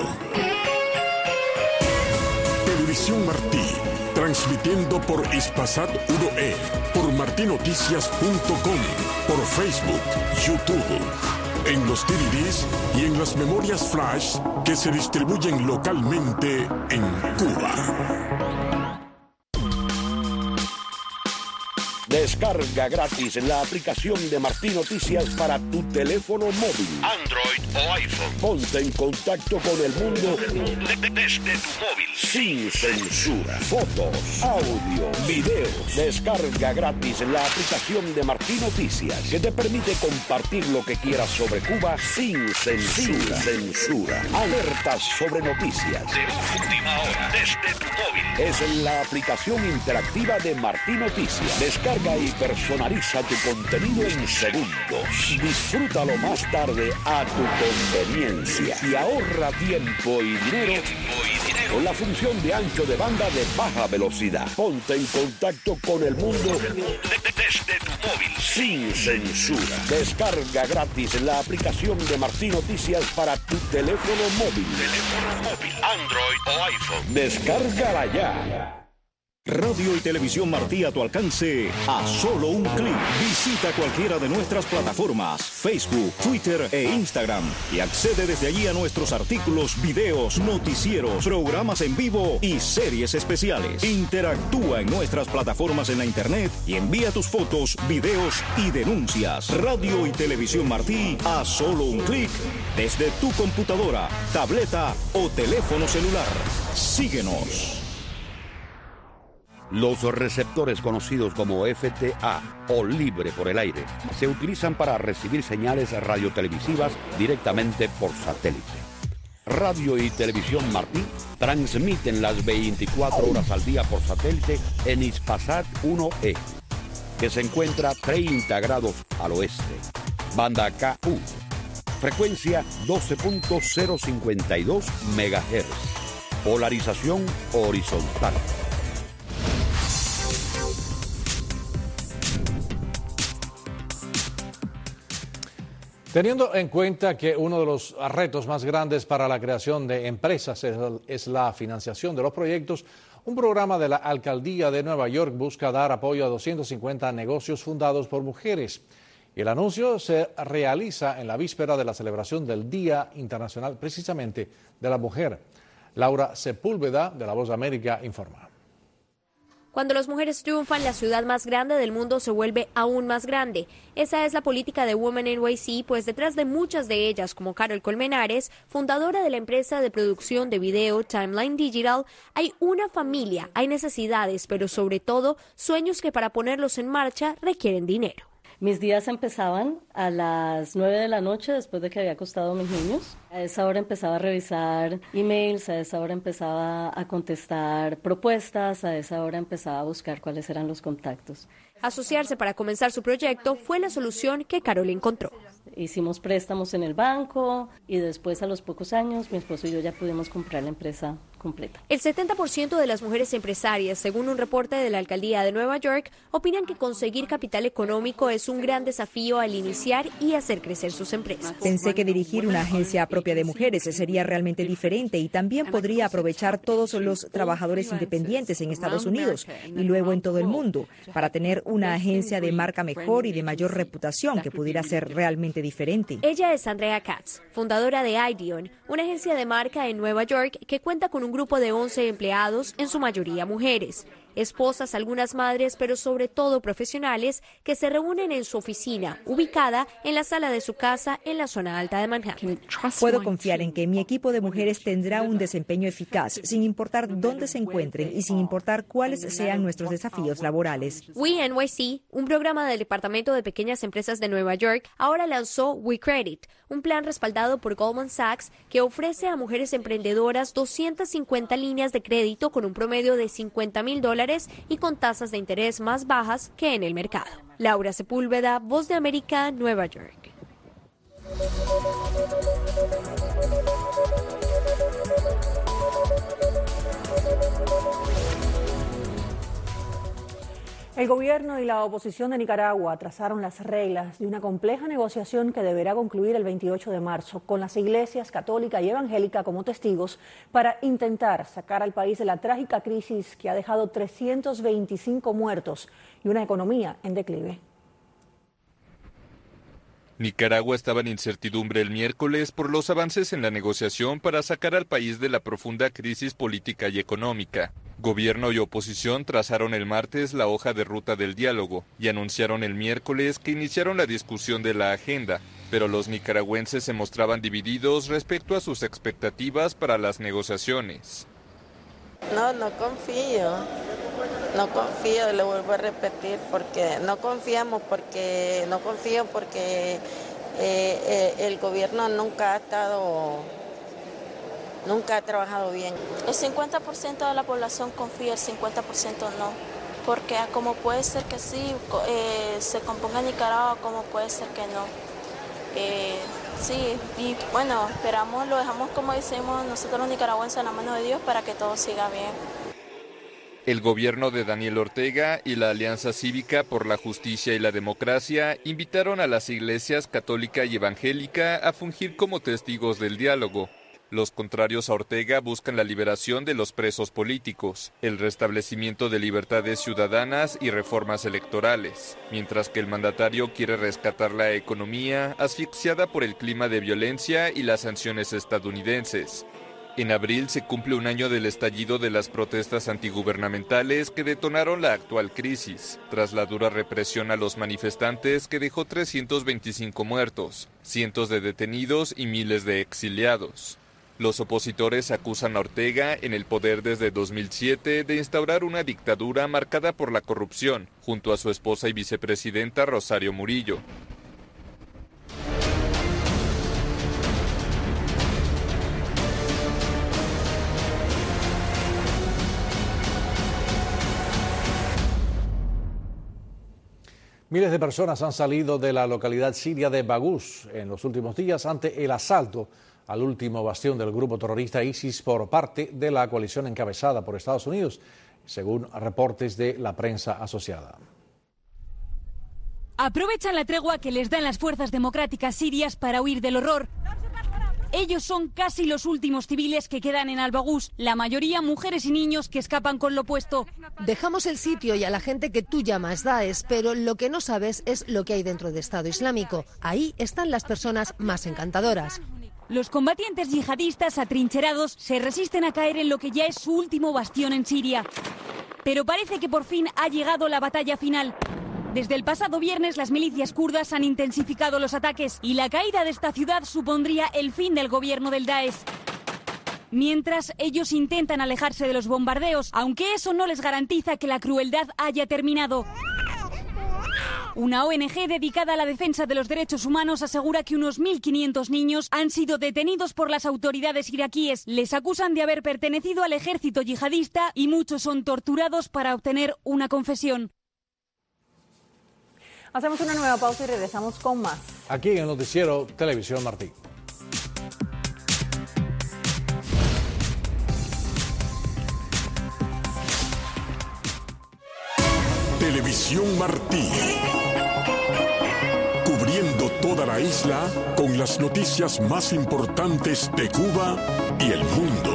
Televisión Martí, transmitiendo por Ispasat uno E, por martinoticias punto com, por Facebook, YouTube, en los D V Ds y en las memorias flash que se distribuyen localmente en Cuba. Descarga gratis la aplicación de Martín Noticias para tu teléfono móvil, Android o iPhone. Ponte en contacto con el mundo desde tu móvil, sin censura. Fotos, audio, videos. Descarga gratis la aplicación de Martín Noticias, que te permite compartir lo que quieras sobre Cuba sin censura. Sin censura. Alertas sobre noticias de última hora desde tu móvil. Es la aplicación interactiva de Martín Noticias. Descarga y personaliza tu contenido en segundos. Disfrútalo más tarde a tu conveniencia y ahorra tiempo y dinero con la función de ancho de banda de baja velocidad. Ponte en contacto con el mundo desde tu móvil, sin censura. Descarga gratis la aplicación de Martín Noticias para tu teléfono móvil. Teléfono móvil, Android o iPhone. Descárgala ya. Radio y Televisión Martí a tu alcance a solo un clic. Visita cualquiera de nuestras plataformas, Facebook, Twitter e Instagram, y accede desde allí a nuestros artículos, videos, noticieros, programas en vivo y series especiales. Interactúa en nuestras plataformas en la internet y envía tus fotos, videos y denuncias. Radio y Televisión Martí a solo un clic desde tu computadora, tableta o teléfono celular. Síguenos. Los receptores conocidos como F T A o libre por el aire se utilizan para recibir señales radiotelevisivas directamente por satélite. Radio y Televisión Martí transmiten las veinticuatro horas al día por satélite en Hispasat uno E, que se encuentra treinta grados al oeste. Banda K U, frecuencia doce punto cero cincuenta y dos megahertz, polarización horizontal. Teniendo en cuenta que uno de los retos más grandes para la creación de empresas es la financiación de los proyectos, un programa de la Alcaldía de Nueva York busca dar apoyo a doscientos cincuenta negocios fundados por mujeres. Y el anuncio se realiza en la víspera de la celebración del Día Internacional precisamente de la Mujer. Laura Sepúlveda, de La Voz de América, informa. Cuando las mujeres triunfan, la ciudad más grande del mundo se vuelve aún más grande. Esa es la política de Women N Y C, pues detrás de muchas de ellas, como Carol Colmenares, fundadora de la empresa de producción de video Timeline Digital, hay una familia, hay necesidades, pero sobre todo sueños que para ponerlos en marcha requieren dinero. Mis días empezaban a las nueve de la noche después de que había acostado a mis niños. A esa hora empezaba a revisar emails, a esa hora empezaba a contestar propuestas, a esa hora empezaba a buscar cuáles eran los contactos. Asociarse para comenzar su proyecto fue la solución que Carol encontró. Hicimos préstamos en el banco y después, a los pocos años, mi esposo y yo ya pudimos comprar la empresa completa. El setenta por ciento de las mujeres empresarias, según un reporte de la Alcaldía de Nueva York, opinan que conseguir capital económico es un gran desafío al iniciar y hacer crecer sus empresas. Pensé que dirigir una agencia propia de mujeres sería realmente diferente y también podría aprovechar todos los trabajadores independientes en Estados Unidos y luego en todo el mundo para tener una agencia de marca mejor y de mayor reputación que pudiera ser realmente diferente. Ella es Andrea Katz, fundadora de Ideon, una agencia de marca en Nueva York que cuenta con un grupo de once empleados, en su mayoría mujeres. Esposas, algunas madres, pero sobre todo profesionales que se reúnen en su oficina, ubicada en la sala de su casa en la zona alta de Manhattan. Puedo confiar en que mi equipo de mujeres tendrá un desempeño eficaz, sin importar dónde se encuentren y sin importar cuáles sean nuestros desafíos laborales. We N Y C, un programa del Departamento de Pequeñas Empresas de Nueva York, ahora lanzó We Credit, un plan respaldado por Goldman Sachs que ofrece a mujeres emprendedoras doscientas cincuenta líneas de crédito con un promedio de cincuenta mil dólares y con tasas de interés más bajas que en el mercado. Laura Sepúlveda, Voz de América, Nueva York. El gobierno y la oposición de Nicaragua trazaron las reglas de una compleja negociación que deberá concluir el veintiocho de marzo con las iglesias católica y evangélica como testigos para intentar sacar al país de la trágica crisis que ha dejado trescientos veinticinco muertos y una economía en declive. Nicaragua estaba en incertidumbre el miércoles por los avances en la negociación para sacar al país de la profunda crisis política y económica. Gobierno y oposición trazaron el martes la hoja de ruta del diálogo y anunciaron el miércoles que iniciaron la discusión de la agenda, pero los nicaragüenses se mostraban divididos respecto a sus expectativas para las negociaciones. No, no confío, no confío, le vuelvo a repetir, porque no confiamos, porque no confío porque eh, eh, el gobierno nunca ha estado... Nunca ha trabajado bien. El cincuenta por ciento de la población confía, el cincuenta por ciento no. Porque como puede ser que sí, eh, se componga Nicaragua, como puede ser que no. Eh, sí, y bueno, esperamos, lo dejamos como decimos nosotros los nicaragüenses en la mano de Dios para que todo siga bien. El gobierno de Daniel Ortega y la Alianza Cívica por la Justicia y la Democracia invitaron a las iglesias católica y evangélica a fungir como testigos del diálogo. Los contrarios a Ortega buscan la liberación de los presos políticos, el restablecimiento de libertades ciudadanas y reformas electorales, mientras que el mandatario quiere rescatar la economía asfixiada por el clima de violencia y las sanciones estadounidenses. En abril se cumple un año del estallido de las protestas antigubernamentales que detonaron la actual crisis, tras la dura represión a los manifestantes que dejó trescientos veinticinco muertos, cientos de detenidos y miles de exiliados. Los opositores acusan a Ortega, en el poder desde dos mil siete, de instaurar una dictadura marcada por la corrupción, junto a su esposa y vicepresidenta Rosario Murillo. Miles de personas han salido de la localidad siria de Baghouz en los últimos días ante el asalto al último bastión del grupo terrorista ISIS por parte de la coalición encabezada por Estados Unidos, según reportes de la prensa asociada. Aprovechan la tregua que les dan las fuerzas democráticas sirias para huir del horror. Ellos son casi los últimos civiles que quedan en Al-Baghouz, la mayoría mujeres y niños que escapan con lo puesto. Dejamos el sitio y a la gente que tú llamas Daesh, pero lo que no sabes es lo que hay dentro de Estado Islámico. Ahí están las personas más encantadoras. Los combatientes yihadistas atrincherados se resisten a caer en lo que ya es su último bastión en Siria. Pero parece que por fin ha llegado la batalla final. Desde el pasado viernes las milicias kurdas han intensificado los ataques y la caída de esta ciudad supondría el fin del gobierno del Daesh. Mientras ellos intentan alejarse de los bombardeos, aunque eso no les garantiza que la crueldad haya terminado. Una O N G dedicada a la defensa de los derechos humanos asegura que unos mil quinientos niños han sido detenidos por las autoridades iraquíes. Les acusan de haber pertenecido al ejército yihadista y muchos son torturados para obtener una confesión. Hacemos una nueva pausa y regresamos con más. Aquí en el noticiero Televisión Martí. Televisión Martí. Cubriendo toda la isla con las noticias más importantes de Cuba y el mundo.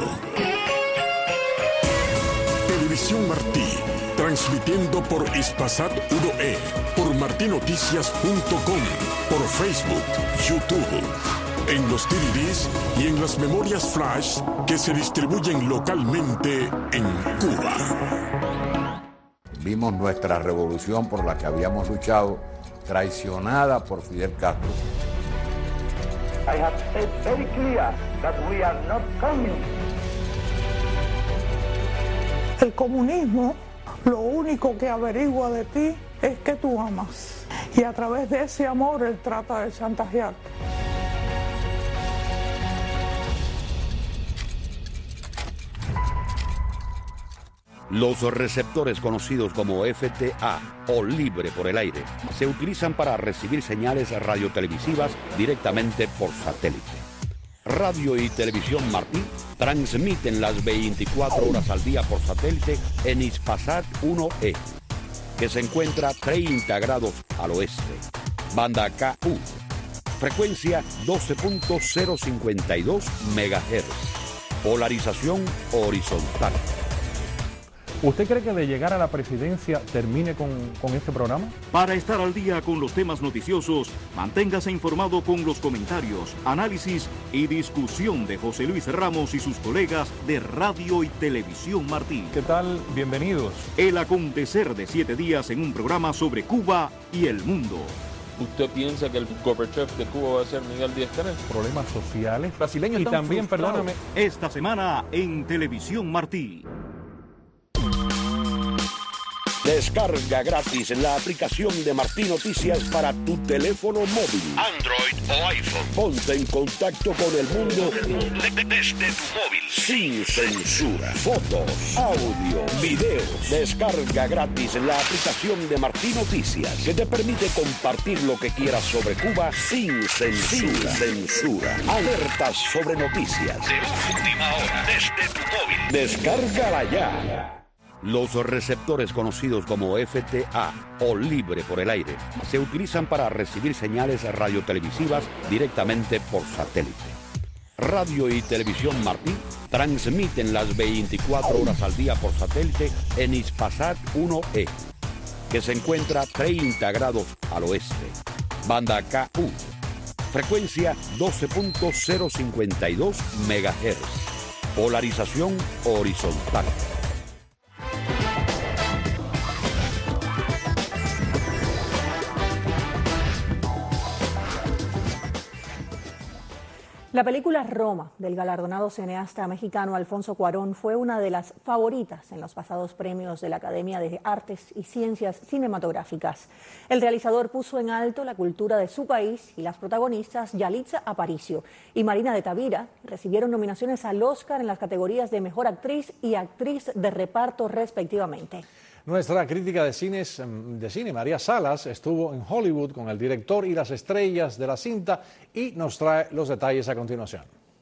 Televisión Martí. Transmitiendo por Hispasat uno E, por martinoticias punto com, por Facebook, YouTube, en los D V Ds y en las memorias flash que se distribuyen localmente en Cuba. Vimos nuestra revolución por la que habíamos luchado traicionada por Fidel Castro. I have said very clear that we are not communists. El comunismo lo único que averigua de ti es que tú amas. Y a través de ese amor él trata de chantajearte. Los receptores conocidos como F T A o libre por el aire se utilizan para recibir señales radiotelevisivas directamente por satélite. Radio y Televisión Martí transmiten las veinticuatro horas al día por satélite en Hispasat uno E, que se encuentra treinta grados al oeste. Banda K U, frecuencia doce punto cero cincuenta y dos megahertz, polarización horizontal. ¿Usted cree que de llegar a la presidencia termine con, con este programa? Para estar al día con los temas noticiosos, manténgase informado con los comentarios, análisis y discusión de José Luis Ramos y sus colegas de Radio y Televisión Martí. ¿Qué tal? Bienvenidos. El acontecer de siete días en un programa sobre Cuba y el mundo. ¿Usted piensa que el Gorbachev de Cuba va a ser Miguel Díaz-Canel? Problemas sociales brasileños y también, perdóname. Esta semana en Televisión Martí. Descarga gratis la aplicación de Martí Noticias para tu teléfono móvil, Android o iPhone. Ponte en contacto con el mundo desde tu móvil, sin censura. Fotos, audio, videos. Descarga gratis la aplicación de Martí Noticias, que te permite compartir lo que quieras sobre Cuba sin censura. Sin censura. Alertas sobre noticias de última hora desde tu móvil. Descárgala ya. Los receptores conocidos como F T A o libre por el aire se utilizan para recibir señales radiotelevisivas directamente por satélite. Radio y Televisión Martí transmiten las veinticuatro horas al día por satélite en Hispasat uno E, que se encuentra treinta grados al oeste. Banda K U, frecuencia doce punto cero cincuenta y dos megahertz, polarización horizontal. La película Roma, del galardonado cineasta mexicano Alfonso Cuarón, fue una de las favoritas en los pasados premios de la Academia de Artes y Ciencias Cinematográficas. El realizador puso en alto la cultura de su país y las protagonistas Yalitza Aparicio y Marina de Tavira recibieron nominaciones al Oscar en las categorías de Mejor Actriz y Actriz de Reparto respectivamente. Nuestra crítica de, cines, de cine, María Salas, estuvo en Hollywood con el director y las estrellas de la cinta y nos trae los detalles a continuación.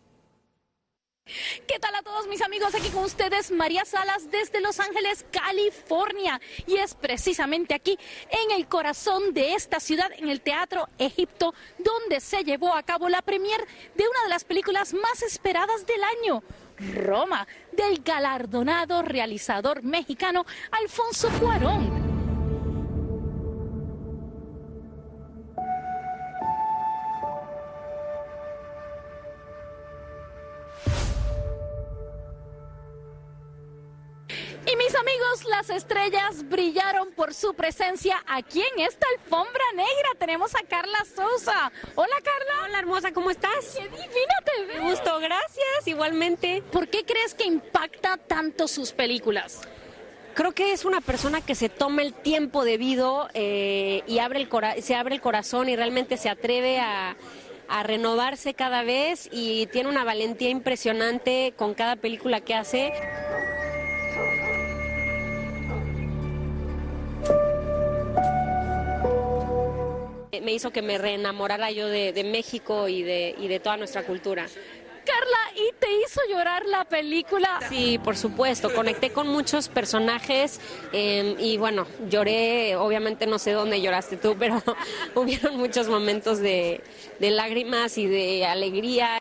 ¿Qué tal a todos mis amigos? Aquí con ustedes María Salas desde Los Ángeles, California. Y es precisamente aquí, en el corazón de esta ciudad, en el Teatro Egipto, donde se llevó a cabo la premier de una de las películas más esperadas del año, Roma, del galardonado realizador mexicano Alfonso Cuarón. Y mis amigos, las estrellas brillaron por su presencia aquí en esta alfombra negra. Tenemos a Carla Souza. Hola, Carla. Hola, hermosa, ¿cómo estás? ¡Qué divina te ves! Gusto, gracias, igualmente. ¿Por qué crees que impacta tanto sus películas? Creo que es una persona que se toma el tiempo debido eh, y abre el cora- se abre el corazón y realmente se atreve a... a renovarse cada vez y tiene una valentía impresionante con cada película que hace. Me hizo que me reenamorara yo de, de México y de, y de toda nuestra cultura. Carla, ¿y te hizo llorar la película? Sí, por supuesto, conecté con muchos personajes eh, y bueno, lloré, obviamente no sé dónde lloraste tú, pero hubieron muchos momentos de, de lágrimas y de alegría.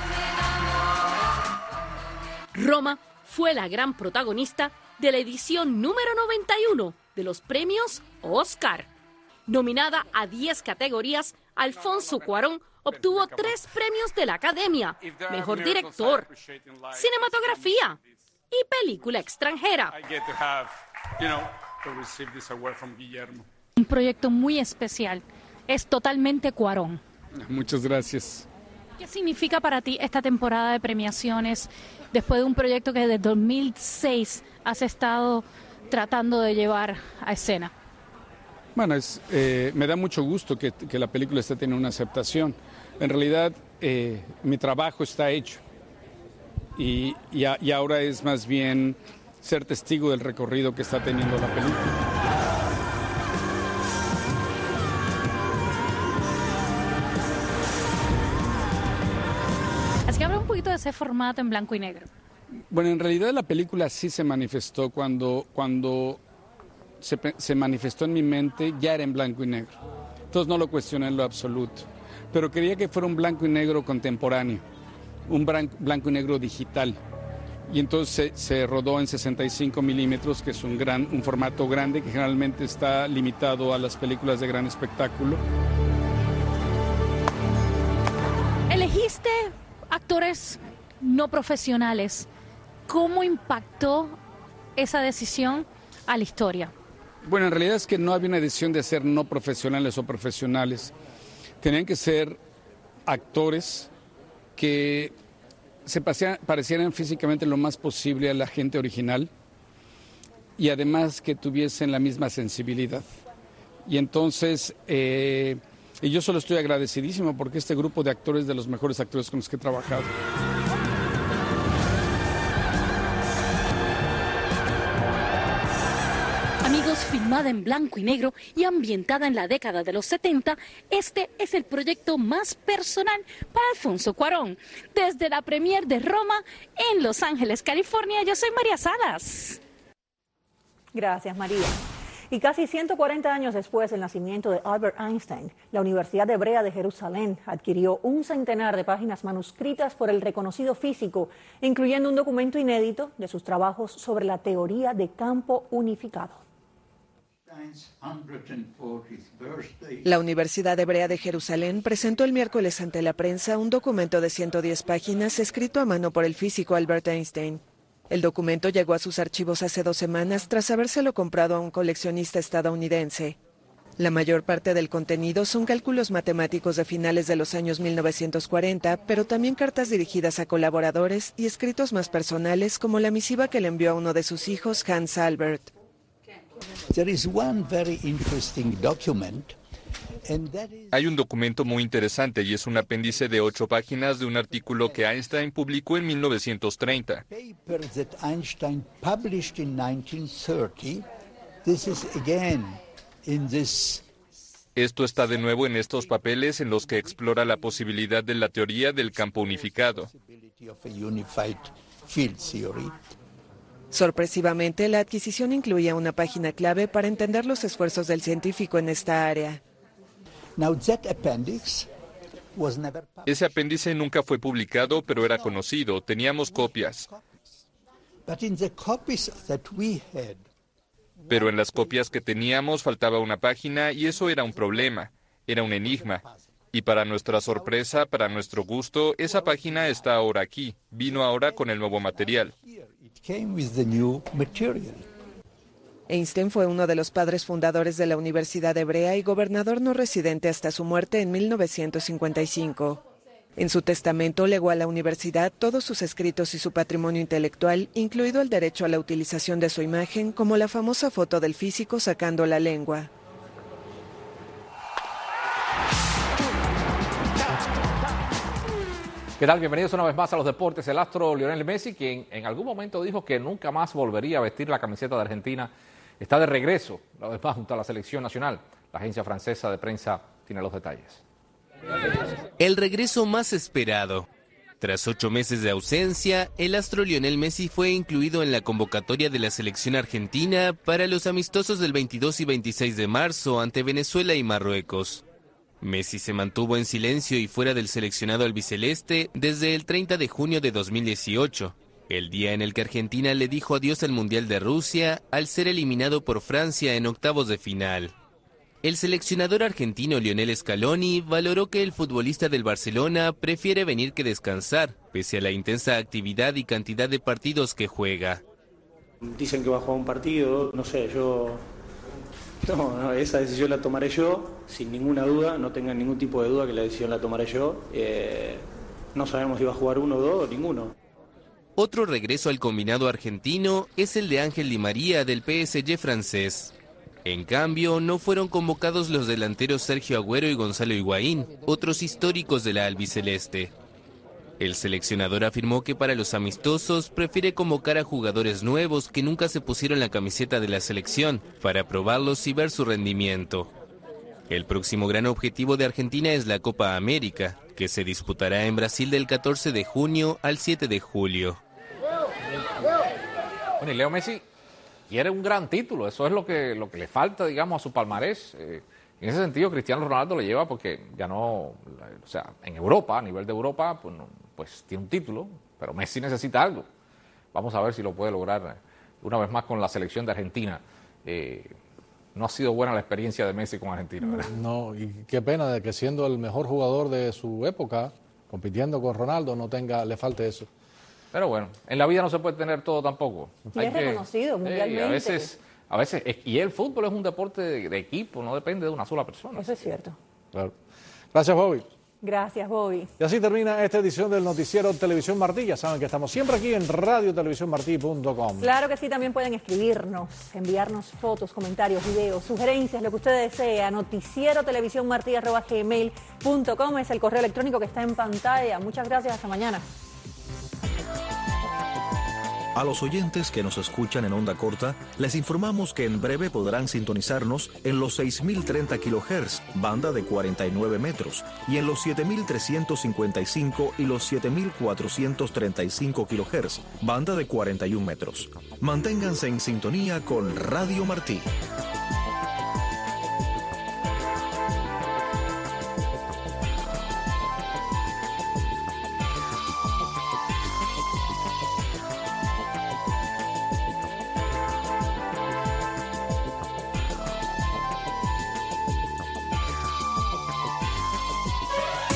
Roma fue la gran protagonista de la edición número noventa y uno de los premios Oscar. Nominada a diez categorías, Alfonso Cuarón obtuvo tres premios de la Academia: Mejor Director, Cinematografía y Película Extranjera. Un proyecto muy especial, es totalmente Cuarón. Muchas gracias. ¿Qué significa para ti esta temporada de premiaciones después de un proyecto que desde dos mil seis has estado tratando de llevar a escena? Bueno, es, eh, me da mucho gusto que, que la película esté teniendo una aceptación. En realidad, eh, mi trabajo está hecho y, y, a, y ahora es más bien ser testigo del recorrido que está teniendo la película. Así que habla un poquito de ese formato en blanco y negro. Bueno, en realidad la película sí se manifestó cuando... cuando Se, se manifestó en mi mente, ya era en blanco y negro. Entonces no lo cuestioné en lo absoluto. Pero quería que fuera un blanco y negro contemporáneo, un blanco y negro digital. y entonces se, se rodó en sesenta y cinco milímetros, que es un, gran, un formato grande que generalmente está limitado a las películas de gran espectáculo. Elegiste actores no profesionales. ¿Cómo impactó esa decisión a la historia? Bueno, en realidad es que no había una decisión de ser no profesionales o profesionales. Tenían que ser actores que se parecieran físicamente lo más posible a la gente original y además que tuviesen la misma sensibilidad. Y entonces, eh, y yo solo estoy agradecidísimo porque este grupo de actores es de los mejores actores con los que he trabajado. Amigos, filmada en blanco y negro y ambientada en la década de los setenta, este es el proyecto más personal para Alfonso Cuarón. Desde la premier de Roma, en Los Ángeles, California, yo soy María Salas. Gracias, María. Y casi ciento cuarenta años después del nacimiento de Albert Einstein, la Universidad Hebrea de Jerusalén adquirió un centenar de páginas manuscritas por el reconocido físico, incluyendo un documento inédito de sus trabajos sobre la teoría de campo unificado. La Universidad Hebrea de Jerusalén presentó el miércoles ante la prensa un documento de ciento diez páginas escrito a mano por el físico Albert Einstein. El documento llegó a sus archivos hace dos semanas tras habérselo comprado a un coleccionista estadounidense. La mayor parte del contenido son cálculos matemáticos de finales de los años mil novecientos cuarenta, pero también cartas dirigidas a colaboradores y escritos más personales como la misiva que le envió a uno de sus hijos, Hans Albert. Hay un documento muy interesante y es un apéndice de ocho páginas de un artículo que Einstein publicó en mil novecientos treinta. Esto está de nuevo en estos papeles en los que explora la posibilidad de la teoría del campo unificado. Sorpresivamente, la adquisición incluía una página clave para entender los esfuerzos del científico en esta área. Ese apéndice nunca fue publicado, pero era conocido. Teníamos copias. Pero en las copias que teníamos faltaba una página y eso era un problema. Era un enigma. Y para nuestra sorpresa, para nuestro gusto, esa página está ahora aquí. Vino ahora con el nuevo material. Einstein fue uno de los padres fundadores de la Universidad Hebrea y gobernador no residente hasta su muerte en mil novecientos cincuenta y cinco. En su testamento legó a la universidad todos sus escritos y su patrimonio intelectual, incluido el derecho a la utilización de su imagen, como la famosa foto del físico sacando la lengua. ¿Qué tal? Bienvenidos una vez más a los deportes. El astro Lionel Messi, quien en algún momento dijo que nunca más volvería a vestir la camiseta de Argentina, está de regreso, una vez más junto a la selección nacional. La agencia francesa de prensa tiene los detalles. El regreso más esperado. Tras ocho meses de ausencia, el astro Lionel Messi fue incluido en la convocatoria de la selección argentina para los amistosos del veintidós y veintiséis de marzo ante Venezuela y Marruecos. Messi se mantuvo en silencio y fuera del seleccionado albiceleste desde el treinta de junio de dos mil dieciocho, el día en el que Argentina le dijo adiós al Mundial de Rusia al ser eliminado por Francia en octavos de final. El seleccionador argentino Lionel Scaloni valoró que el futbolista del Barcelona prefiere venir que descansar, pese a la intensa actividad y cantidad de partidos que juega. Dicen que va a jugar un partido, no sé, yo... No, no, esa decisión la tomaré yo, sin ninguna duda, no tengan ningún tipo de duda que la decisión la tomaré yo. Eh, no sabemos si va a jugar uno o dos o ninguno. Otro regreso al combinado argentino es el de Ángel Di María del P S G francés. En cambio, no fueron convocados los delanteros Sergio Agüero y Gonzalo Higuaín, otros históricos de la albiceleste. El seleccionador afirmó que para los amistosos prefiere convocar a jugadores nuevos que nunca se pusieron la camiseta de la selección para probarlos y ver su rendimiento. El próximo gran objetivo de Argentina es la Copa América, que se disputará en Brasil del catorce de junio al siete de julio. Bueno, y Leo Messi quiere un gran título, eso es lo que, lo que le falta, digamos, a su palmarés. Eh, en ese sentido, Cristiano Ronaldo le lleva porque ganó, o sea, en Europa, a nivel de Europa, pues, no, pues tiene un título, pero Messi necesita algo. Vamos a ver si lo puede lograr una vez más con la selección de Argentina. Eh, no ha sido buena la experiencia de Messi con Argentina, ¿verdad? No, y qué pena de que siendo el mejor jugador de su época, compitiendo con Ronaldo, no tenga, le falte eso. Pero bueno, en la vida no se puede tener todo tampoco. Y Hay es que, reconocido mundialmente. Eh, a veces, a veces, y el fútbol es un deporte de, de equipo, no depende de una sola persona. Eso es cierto. Claro. Gracias, Bobby. Gracias, Bobby. Y así termina esta edición del noticiero Televisión Martí. Ya saben que estamos siempre aquí en radio televisión martí punto com. Claro que sí, también pueden escribirnos, enviarnos fotos, comentarios, videos, sugerencias, lo que usted desee a noticiero televisión martí arroba gmail punto com. Es el correo electrónico que está en pantalla. Muchas gracias, hasta mañana. A los oyentes que nos escuchan en onda corta, les informamos que en breve podrán sintonizarnos en los seis mil treinta kilohertz, banda de cuarenta y nueve metros, y en los siete mil trescientos cincuenta y cinco y los siete mil cuatrocientos treinta y cinco kilohertz, banda de cuarenta y un metros. Manténganse en sintonía con Radio Martí.